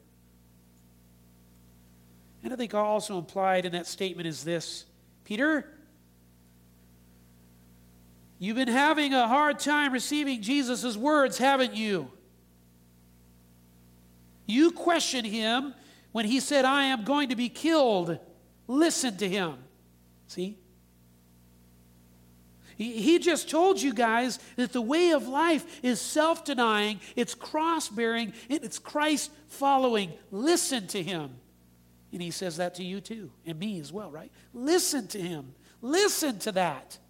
And I think also implied in that statement is this: Peter, you've been having a hard time receiving Jesus' words, haven't you? You questioned him when he said, I am going to be killed. Listen to him. See? He, he just told you guys that the way of life is self-denying, it's cross-bearing, it's Christ-following. Listen to him. And he says that to you too, and me as well, right? Listen to him. Listen to that.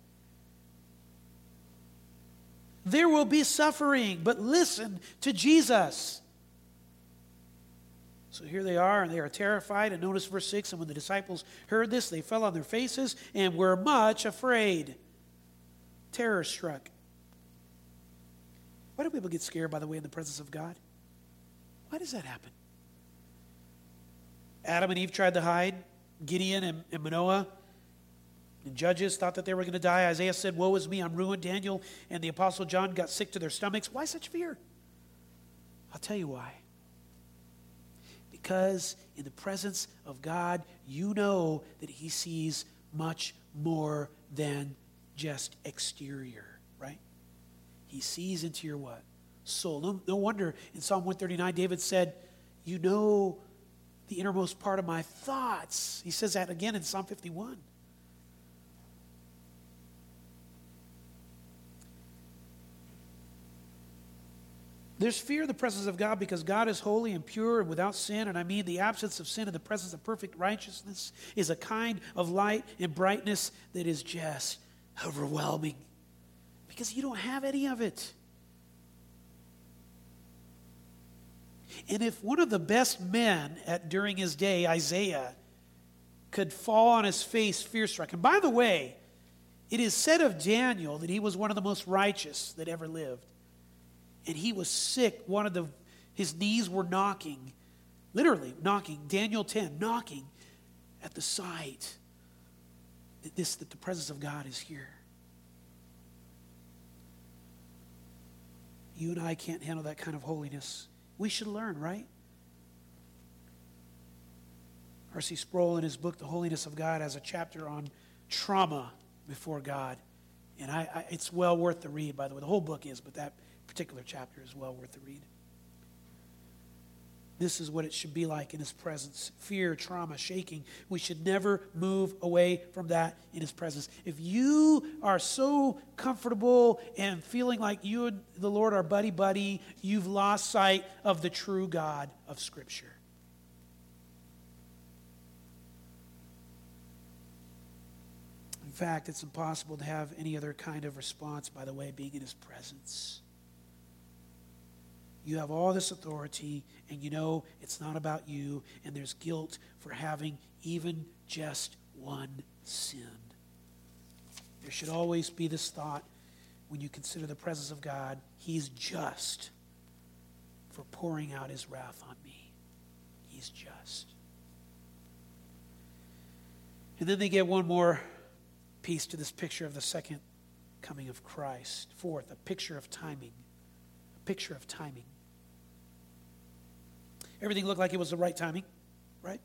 There will be suffering, but listen to Jesus. So here they are, and they are terrified. And notice verse six, and when the disciples heard this, they fell on their faces and were much afraid. Terror struck. Why do people get scared, by the way, in the presence of God? Why does that happen? Adam and Eve tried to hide. Gideon and, and Manoah and Judges thought that they were going to die. Isaiah said, woe is me, I'm ruined. Daniel and the Apostle John got sick to their stomachs. Why such fear? I'll tell you why. Because in the presence of God, you know that he sees much more than just exterior, right? He sees into your what? Soul. No, no wonder in Psalm one thirty-nine, David said, you know the innermost part of my thoughts. He says that again in Psalm fifty-one. There's fear in the presence of God because God is holy and pure and without sin. And I mean the absence of sin in the presence of perfect righteousness is a kind of light and brightness that is just overwhelming. Because you don't have any of it. And if one of the best men at, during his day, Isaiah, could fall on his face fear-struck. And by the way, it is said of Daniel that he was one of the most righteous that ever lived. And he was sick. One of the, his knees were knocking, literally knocking, Daniel ten, knocking at the sight that, this, that the presence of God is here. You and I can't handle that kind of holiness. We should learn, right? R C Sproul in his book, The Holiness of God, has a chapter on trauma before God. And I, I, it's well worth the read, by the way. The whole book is, but that particular chapter is well worth the read. This is what it should be like in his presence. Fear, trauma, shaking. We should never move away from that in his presence. If you are so comfortable and feeling like you and the Lord are buddy-buddy, you've lost sight of the true God of Scripture. In fact, it's impossible to have any other kind of response, by the way, being in his presence. You have all this authority, and you know it's not about you, and there's guilt for having even just one sin. There should always be this thought when you consider the presence of God, he's just for pouring out his wrath on me. He's just. And then they get one more piece to this picture of the second coming of Christ. Fourth, a picture of timing. A picture of timing. Everything looked like it was the right timing, right?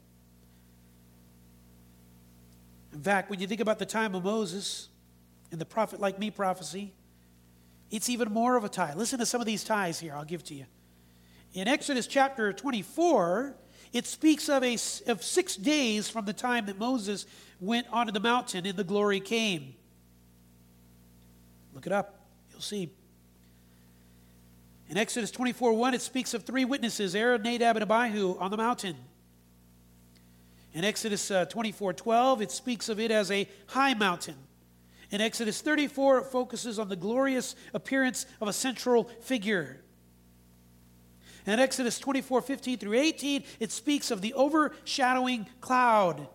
In fact, when you think about the time of Moses and the prophet like me prophecy, it's even more of a tie. Listen to some of these ties here I'll give to you. In Exodus chapter twenty-four, it speaks of, a, of six days from the time that Moses went onto the mountain and the glory came. Look it up. You'll see. In Exodus twenty-four one, it speaks of three witnesses, Aaron, Nadab, and Abihu, on the mountain. In Exodus uh, twenty-four twelve, it speaks of it as a high mountain. In Exodus thirty-four, it focuses on the glorious appearance of a central figure. In Exodus twenty-four fifteen through eighteen, it speaks of the overshadowing cloud.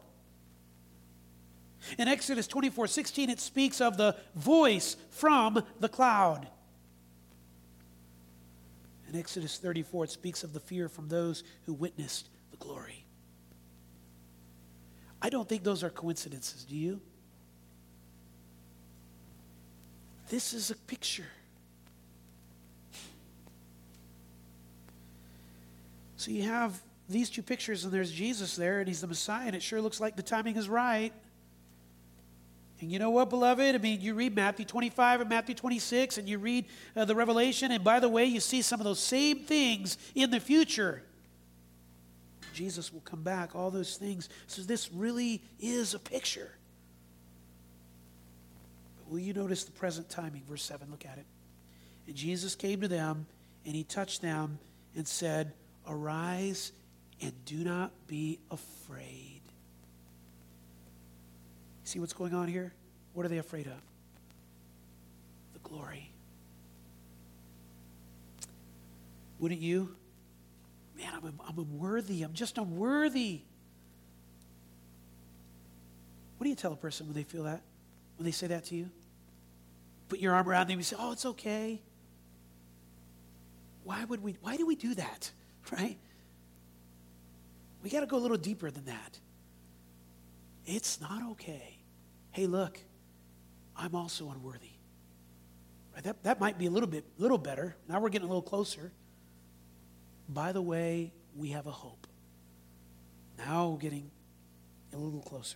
In Exodus twenty-four sixteen, it speaks of the voice from the cloud. In Exodus thirty-four, it speaks of the fear from those who witnessed the glory. I don't think those are coincidences, do you? This is a picture. So you have these two pictures, and there's Jesus there, and he's the Messiah, and it sure looks like the timing is right. And you know what, beloved? I mean, you read Matthew twenty-five and Matthew twenty-six, and you read uh, the Revelation, and by the way, you see some of those same things in the future. Jesus will come back, all those things. So this really is a picture. But will you notice the present timing? Verse seven, look at it. And Jesus came to them, and he touched them and said, arise and do not be afraid. See what's going on here? What are they afraid of? The glory. Wouldn't you? Man, I'm, I'm unworthy. I'm just unworthy. What do you tell a person when they feel that? When they say that to you? Put your arm around them and say, oh, it's okay. Why would we, why do we do that, right? We got to go a little deeper than that. It's not okay. Hey, look, I'm also unworthy. Right? That, that might be a little bit, little better. Now we're getting a little closer. By the way, we have a hope. Now we're getting a little closer.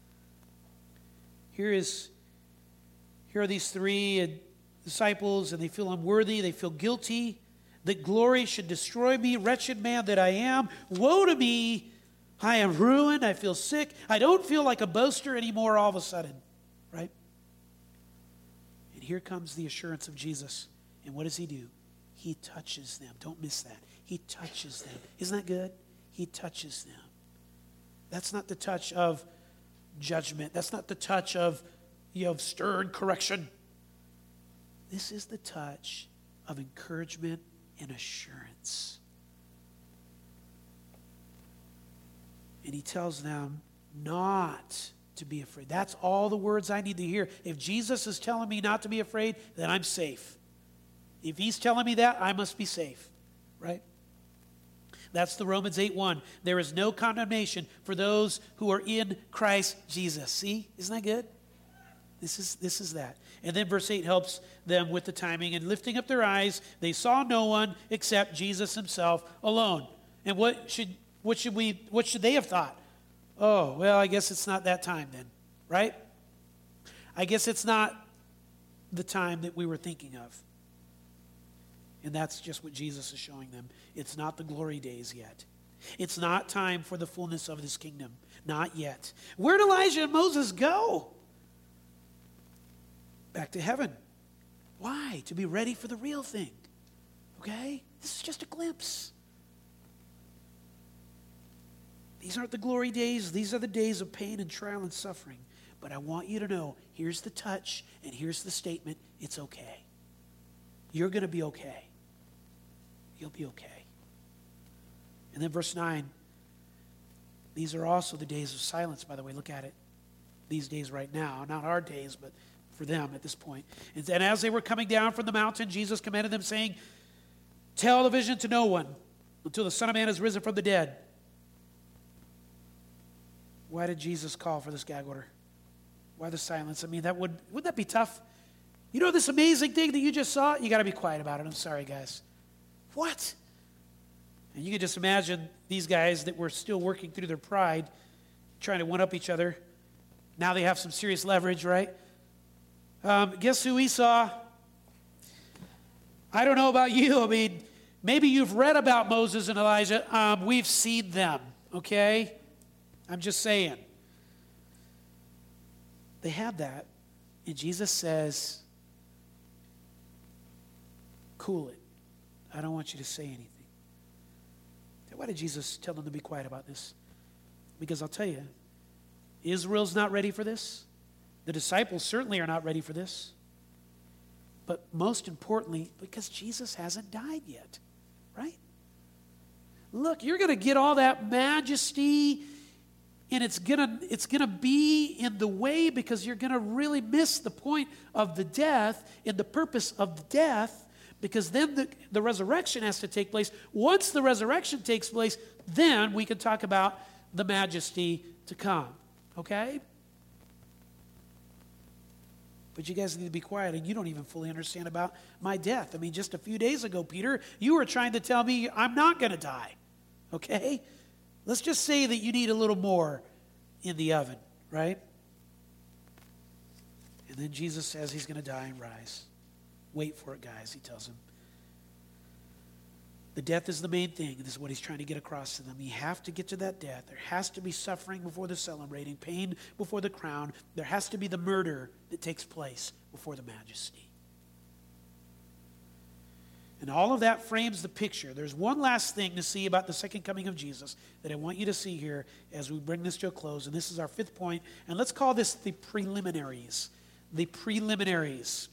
Here is, here are these three disciples, and they feel unworthy. They feel guilty. That glory should destroy me, wretched man that I am. Woe to me, I am ruined, I feel sick. I don't feel like a boaster anymore all of a sudden, right? And here comes the assurance of Jesus. And what does he do? He touches them. Don't miss that. He touches them. Isn't that good? He touches them. That's not the touch of judgment. That's not the touch of, you know, stern correction. This is the touch of encouragement and assurance. And he tells them not to be afraid. That's all the words I need to hear. If Jesus is telling me not to be afraid, then I'm safe. If he's telling me that, I must be safe, right? That's the Romans eight one. There is no condemnation for those who are in Christ Jesus. See? Isn't that good? This is, this is that. And then verse eight helps them with the timing. And lifting up their eyes, they saw no one except Jesus himself alone. And what should what should we what should they have thought? Oh, well, I guess it's not that time then, right? I guess it's not the time that we were thinking of. And that's just what Jesus is showing them. It's not the glory days yet. It's not time for the fullness of this kingdom. Not yet. Where'd Elijah and Moses go? Back to heaven. Why? To be ready for the real thing. Okay? This is just a glimpse. These aren't the glory days. These are the days of pain and trial and suffering. But I want you to know, here's the touch and here's the statement. It's okay. You're going to be okay. You'll be okay. And then verse nine. These are also the days of silence, by the way. Look at it. These days right now. Not our days, but for them at this point. And, and as they were coming down from the mountain, Jesus commanded them, saying, tell the vision to no one until the Son of Man is risen from the dead. Why did Jesus call for this gag order? Why the silence? I mean, that would, wouldn't that be tough? You know this amazing thing that you just saw? You got to be quiet about it. I'm sorry, guys. What? And you can just imagine these guys that were still working through their pride, trying to one-up each other. Now they have some serious leverage, right? Um, guess who we saw? I don't know about you. I mean, maybe you've read about Moses and Elijah. Um, we've seen them, okay? I'm just saying. They had that. And Jesus says, cool it. I don't want you to say anything. Why did Jesus tell them to be quiet about this? Because I'll tell you, Israel's not ready for this. The disciples certainly are not ready for this. But most importantly, because Jesus hasn't died yet, right? Look, you're going to get all that majesty, and it's going to it's going to be in the way because you're going to really miss the point of the death and the purpose of the death, because then the, the resurrection has to take place. Once the resurrection takes place, then we can talk about the majesty to come, okay? But you guys need to be quiet, and you don't even fully understand about my death. I mean, just a few days ago, Peter, you were trying to tell me I'm not going to die, okay? Let's just say that you need a little more in the oven, right? And then Jesus says he's going to die and rise. Wait for it, guys, he tells them. The death is the main thing. This is what he's trying to get across to them. You have to get to that death. There has to be suffering before the celebrating, pain before the crown. There has to be the murder that takes place before the majesty. And all of that frames the picture. There's one last thing to see about the second coming of Jesus that I want you to see here as we bring this to a close. And this is our fifth point. And let's call this the preliminaries. the preliminaries.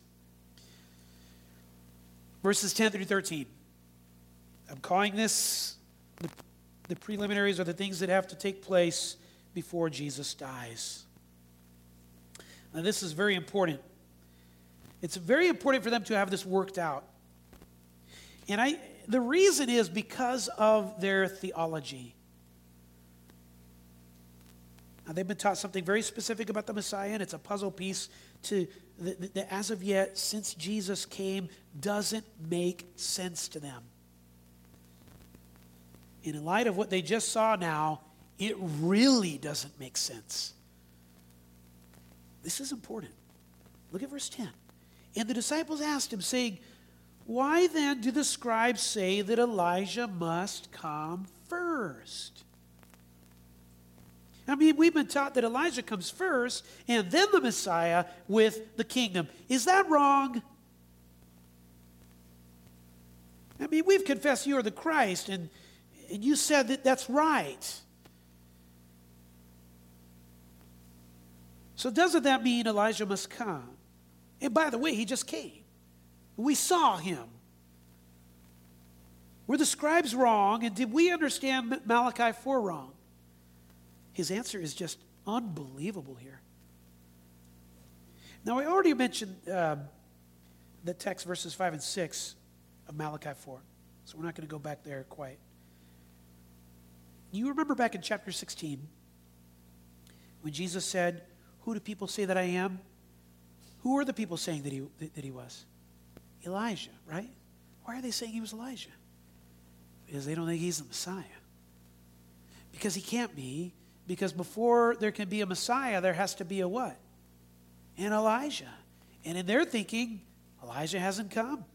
Verses ten through thirteen. I'm calling this the, the preliminaries are the things that have to take place before Jesus dies. Now, this is very important. It's very important for them to have this worked out. And I, the reason is because of their theology. Now, they've been taught something very specific about the Messiah, and it's a puzzle piece to that, as of yet, since Jesus came, doesn't make sense to them. And in light of what they just saw now, it really doesn't make sense. This is important. Look at verse ten. And the disciples asked him, saying, "Why then do the scribes say that Elijah must come first?" I mean, we've been taught that Elijah comes first and then the Messiah with the kingdom. Is that wrong? I mean, we've confessed you are the Christ, and, and you said that that's right. So doesn't that mean Elijah must come? And by the way, he just came. We saw him. Were the scribes wrong, and did we understand Malachi four wrong? His answer is just unbelievable here. Now, I already mentioned uh, the text, verses five and six of Malachi four, so we're not going to go back there quite. You remember back in chapter sixteen, when Jesus said, "Who do people say that I am?" Who are the people saying that he, that, that he was? Elijah, right? Why are they saying he was Elijah? Because they don't think he's the Messiah. Because he can't be. Because before there can be a Messiah, there has to be a what? An Elijah. And in their thinking, Elijah hasn't come.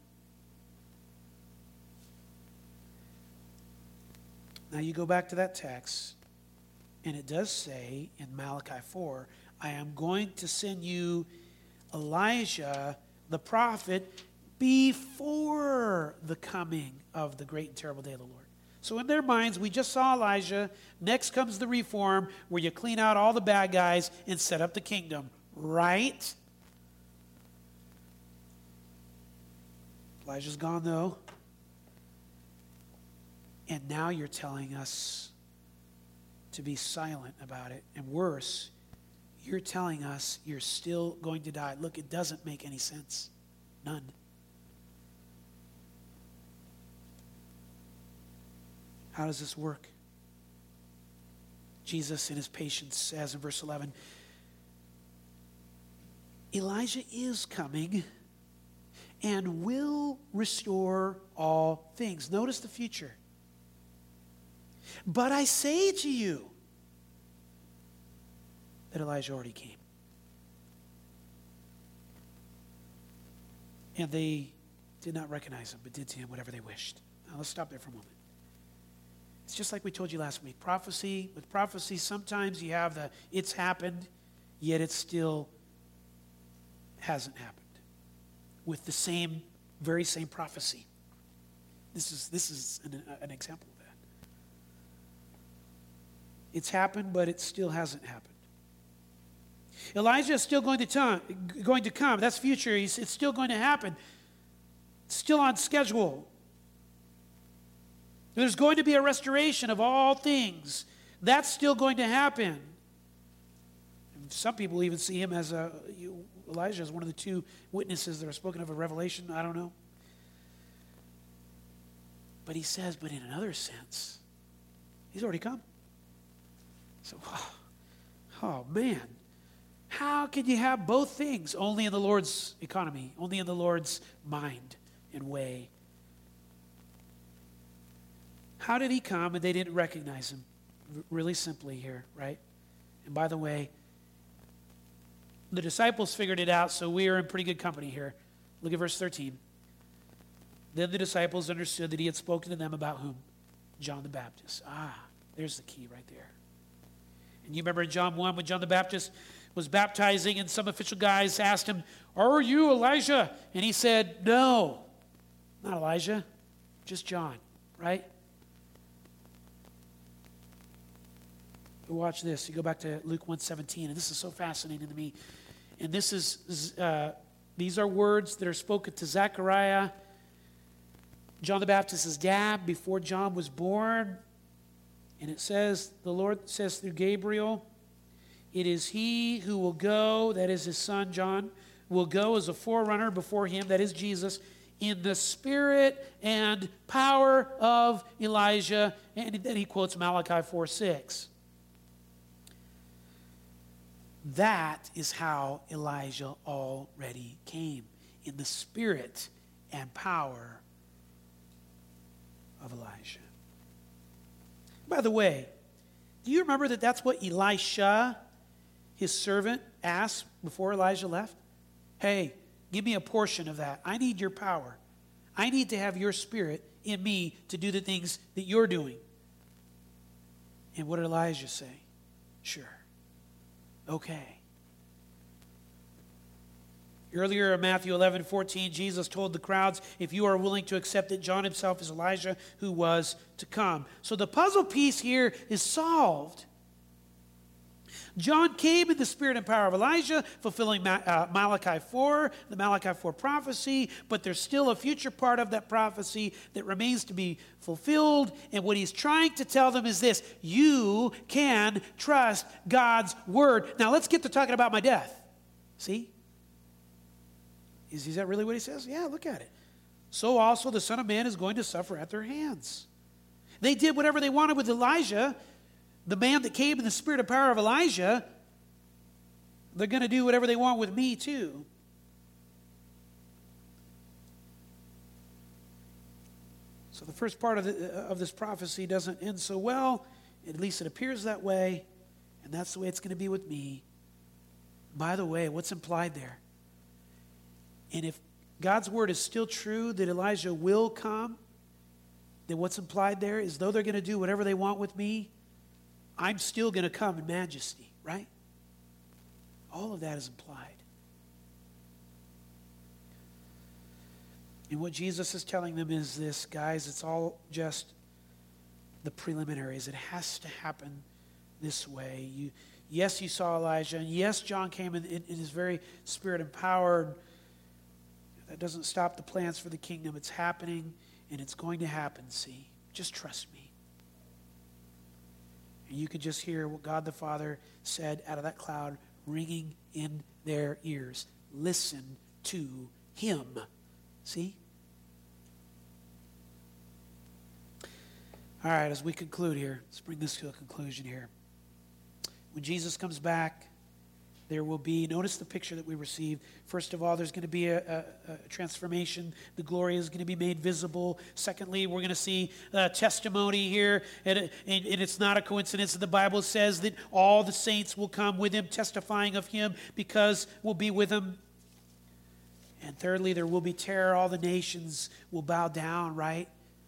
Now you go back to that text, and it does say in Malachi four, "I am going to send you Elijah, the prophet, before the coming of the great and terrible day of the Lord." So in their minds, we just saw Elijah. Next comes the reform, where you clean out all the bad guys and set up the kingdom. Right? Elijah's gone, though. And now you're telling us to be silent about it. And worse, you're telling us you're still going to die. Look, it doesn't make any sense. None. How does this work? Jesus, in his patience, says in verse eleven, Elijah is coming and will restore all things. Notice the future. But I say to you that Elijah already came. And they did not recognize him, but did to him whatever they wished. Now let's stop there for a moment. It's just like we told you last week. Prophecy, with prophecy, sometimes you have the, it's happened, yet it still hasn't happened. With the same, very same prophecy. This is, this is an, an example of that. It's happened, but it still hasn't happened. Elijah is still going to, come, going to come. That's future. He's, it's still going to happen. It's still on schedule. There's going to be a restoration of all things. That's still going to happen. And some people even see him as a, you, Elijah as one of the two witnesses that are spoken of in Revelation. I don't know. But he says, but in another sense, he's already come. So, oh, oh man. How can you have both things? Only in the Lord's economy, only in the Lord's mind and way. How did he come and they didn't recognize him? R- really simply here, right? And by the way, the disciples figured it out, so we are in pretty good company here. Look at verse thirteen. Then the disciples understood that he had spoken to them about whom? John the Baptist. Ah, there's the key right there. And you remember in John one when John the Baptist was baptizing and some official guys asked him, "Are you Elijah?" And he said, "No, not Elijah, just John," right? But watch this. You go back to Luke one seventeen, and this is so fascinating to me. And this is, uh, these are words that are spoken to Zechariah, John the Baptist's dad, before John was born. And it says, the Lord says through Gabriel, it is he who will go, that is his son John, will go as a forerunner before him, that is Jesus, in the spirit and power of Elijah. And then he quotes Malachi four six. That is how Elijah already came, in the spirit and power of Elijah. By the way, do you remember that that's what Elisha, his servant, asked before Elijah left? Hey, give me a portion of that. I need your power. I need to have your spirit in me to do the things that you're doing. And what did Elijah say? Sure. Okay. Earlier in Matthew eleven fourteen, Jesus told the crowds, if you are willing to accept it, John himself is Elijah who was to come. So the puzzle piece here is solved. John came in the spirit and power of Elijah, fulfilling uh, Malachi four, the Malachi four prophecy, but there's still a future part of that prophecy that remains to be fulfilled. And what he's trying to tell them is this: you can trust God's word. Now let's get to talking about my death. See? Is, is that really what he says? Yeah, look at it. So also the Son of Man is going to suffer at their hands. They did whatever they wanted with Elijah, the man that came in the spirit and power of Elijah. They're going to do whatever they want with me too. So the first part of, the, of this prophecy doesn't end so well. At least it appears that way. And that's the way it's going to be with me. By the way, what's implied there? And if God's word is still true that Elijah will come, then what's implied there is though they're going to do whatever they want with me, I'm still going to come in majesty, right? All of that is implied. And what Jesus is telling them is this, guys, it's all just the preliminaries. It has to happen this way. You, yes, you saw Elijah, and yes, John came in, in, in his very spirit and power. That doesn't stop the plans for the kingdom. It's happening, and it's going to happen, see? Just trust me. And you could just hear what God the Father said out of that cloud ringing in their ears. Listen to him. See? All right, as we conclude here, let's bring this to a conclusion here. When Jesus comes back, there will be, notice the picture that we received. First of all, there's going to be a, a, a transformation. The glory is going to be made visible. Secondly, we're going to see a testimony here. And, and, and it's not a coincidence that the Bible says that all the saints will come with him, testifying of him, because we'll be with him. And thirdly, there will be terror. All the nations will bow down, right?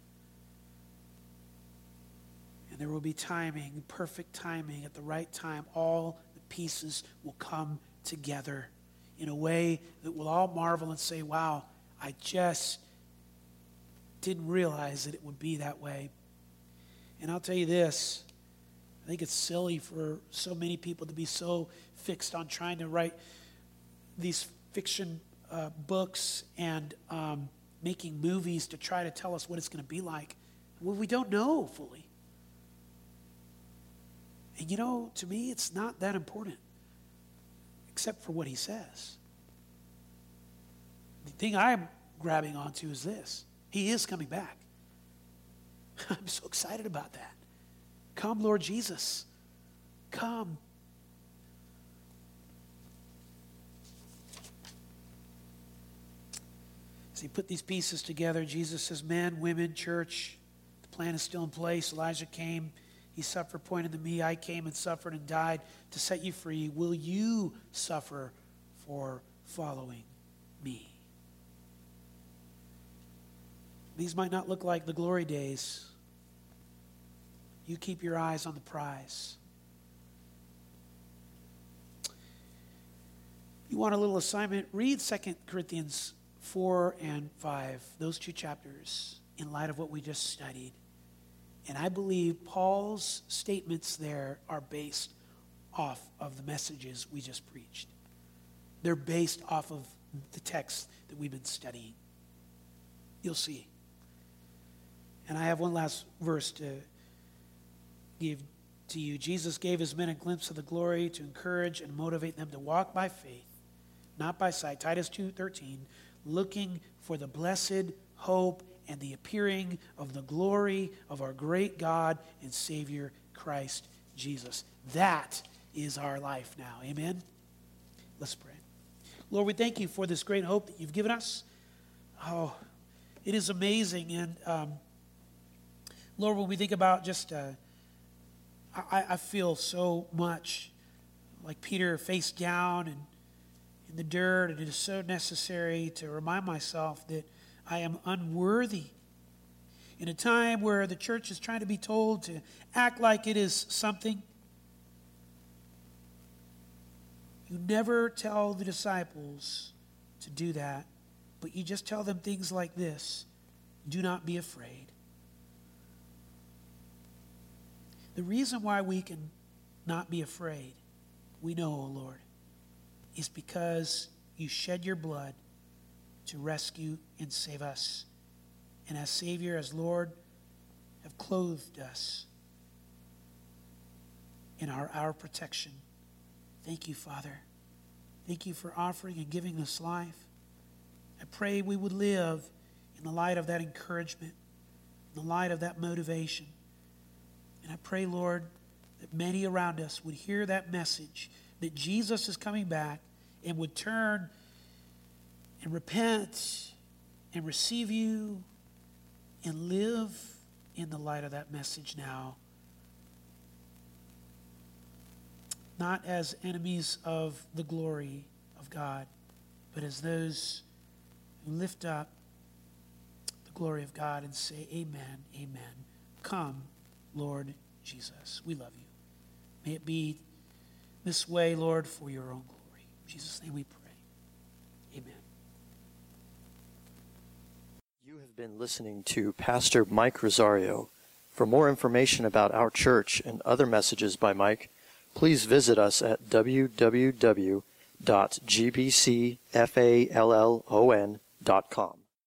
And there will be timing, perfect timing at the right time. All pieces will come together in a way that we'll all marvel and say, wow, I just didn't realize that it would be that way. And I'll tell you this, I think it's silly for so many people to be so fixed on trying to write these fiction uh, books and um, making movies to try to tell us what it's going to be like. Well, we don't know fully. And you know, to me, it's not that important, except for what he says. The thing I'm grabbing onto is this. He is coming back. I'm so excited about that. Come, Lord Jesus. Come. As he put these pieces together, Jesus says, men, women, church, the plan is still in place. Elijah came. He suffered, pointed to me. I came and suffered and died to set you free. Will you suffer for following me? These might not look like the glory days. You keep your eyes on the prize. You want a little assignment? Read Second Corinthians four and five, those two chapters, in light of what we just studied. And I believe Paul's statements there are based off of the messages we just preached. They're based off of the text that we've been studying. You'll see. And I have one last verse to give to you. Jesus gave his men a glimpse of the glory to encourage and motivate them to walk by faith, not by sight. Titus two thirteen, looking for the blessed hope and the appearing of the glory of our great God and Savior, Christ Jesus. That is our life now. Amen? Let's pray. Lord, we thank you for this great hope that you've given us. Oh, it is amazing. And um, Lord, when we think about just, uh, I, I feel so much like Peter face down and in the dirt, and it is so necessary to remind myself that I am unworthy. In a time where the church is trying to be told to act like it is something, you never tell the disciples to do that, but you just tell them things like this: do not be afraid. The reason why we can not be afraid, we know, O Lord, is because you shed your blood to rescue and save us. And as Savior, as Lord, have clothed us in our, our protection. Thank you, Father. Thank you for offering and giving us life. I pray we would live in the light of that encouragement, in the light of that motivation. And I pray, Lord, that many around us would hear that message, that Jesus is coming back, and would turn and repent and receive you and live in the light of that message now. Not as enemies of the glory of God, but as those who lift up the glory of God and say, amen, amen. Come, Lord Jesus. We love you. May it be this way, Lord, for your own glory. In Jesus' name we pray. Amen. You have been listening to Pastor Mike Rosario. For more information about our church and other messages by Mike, please visit us at w w w dot g b c fallon dot com.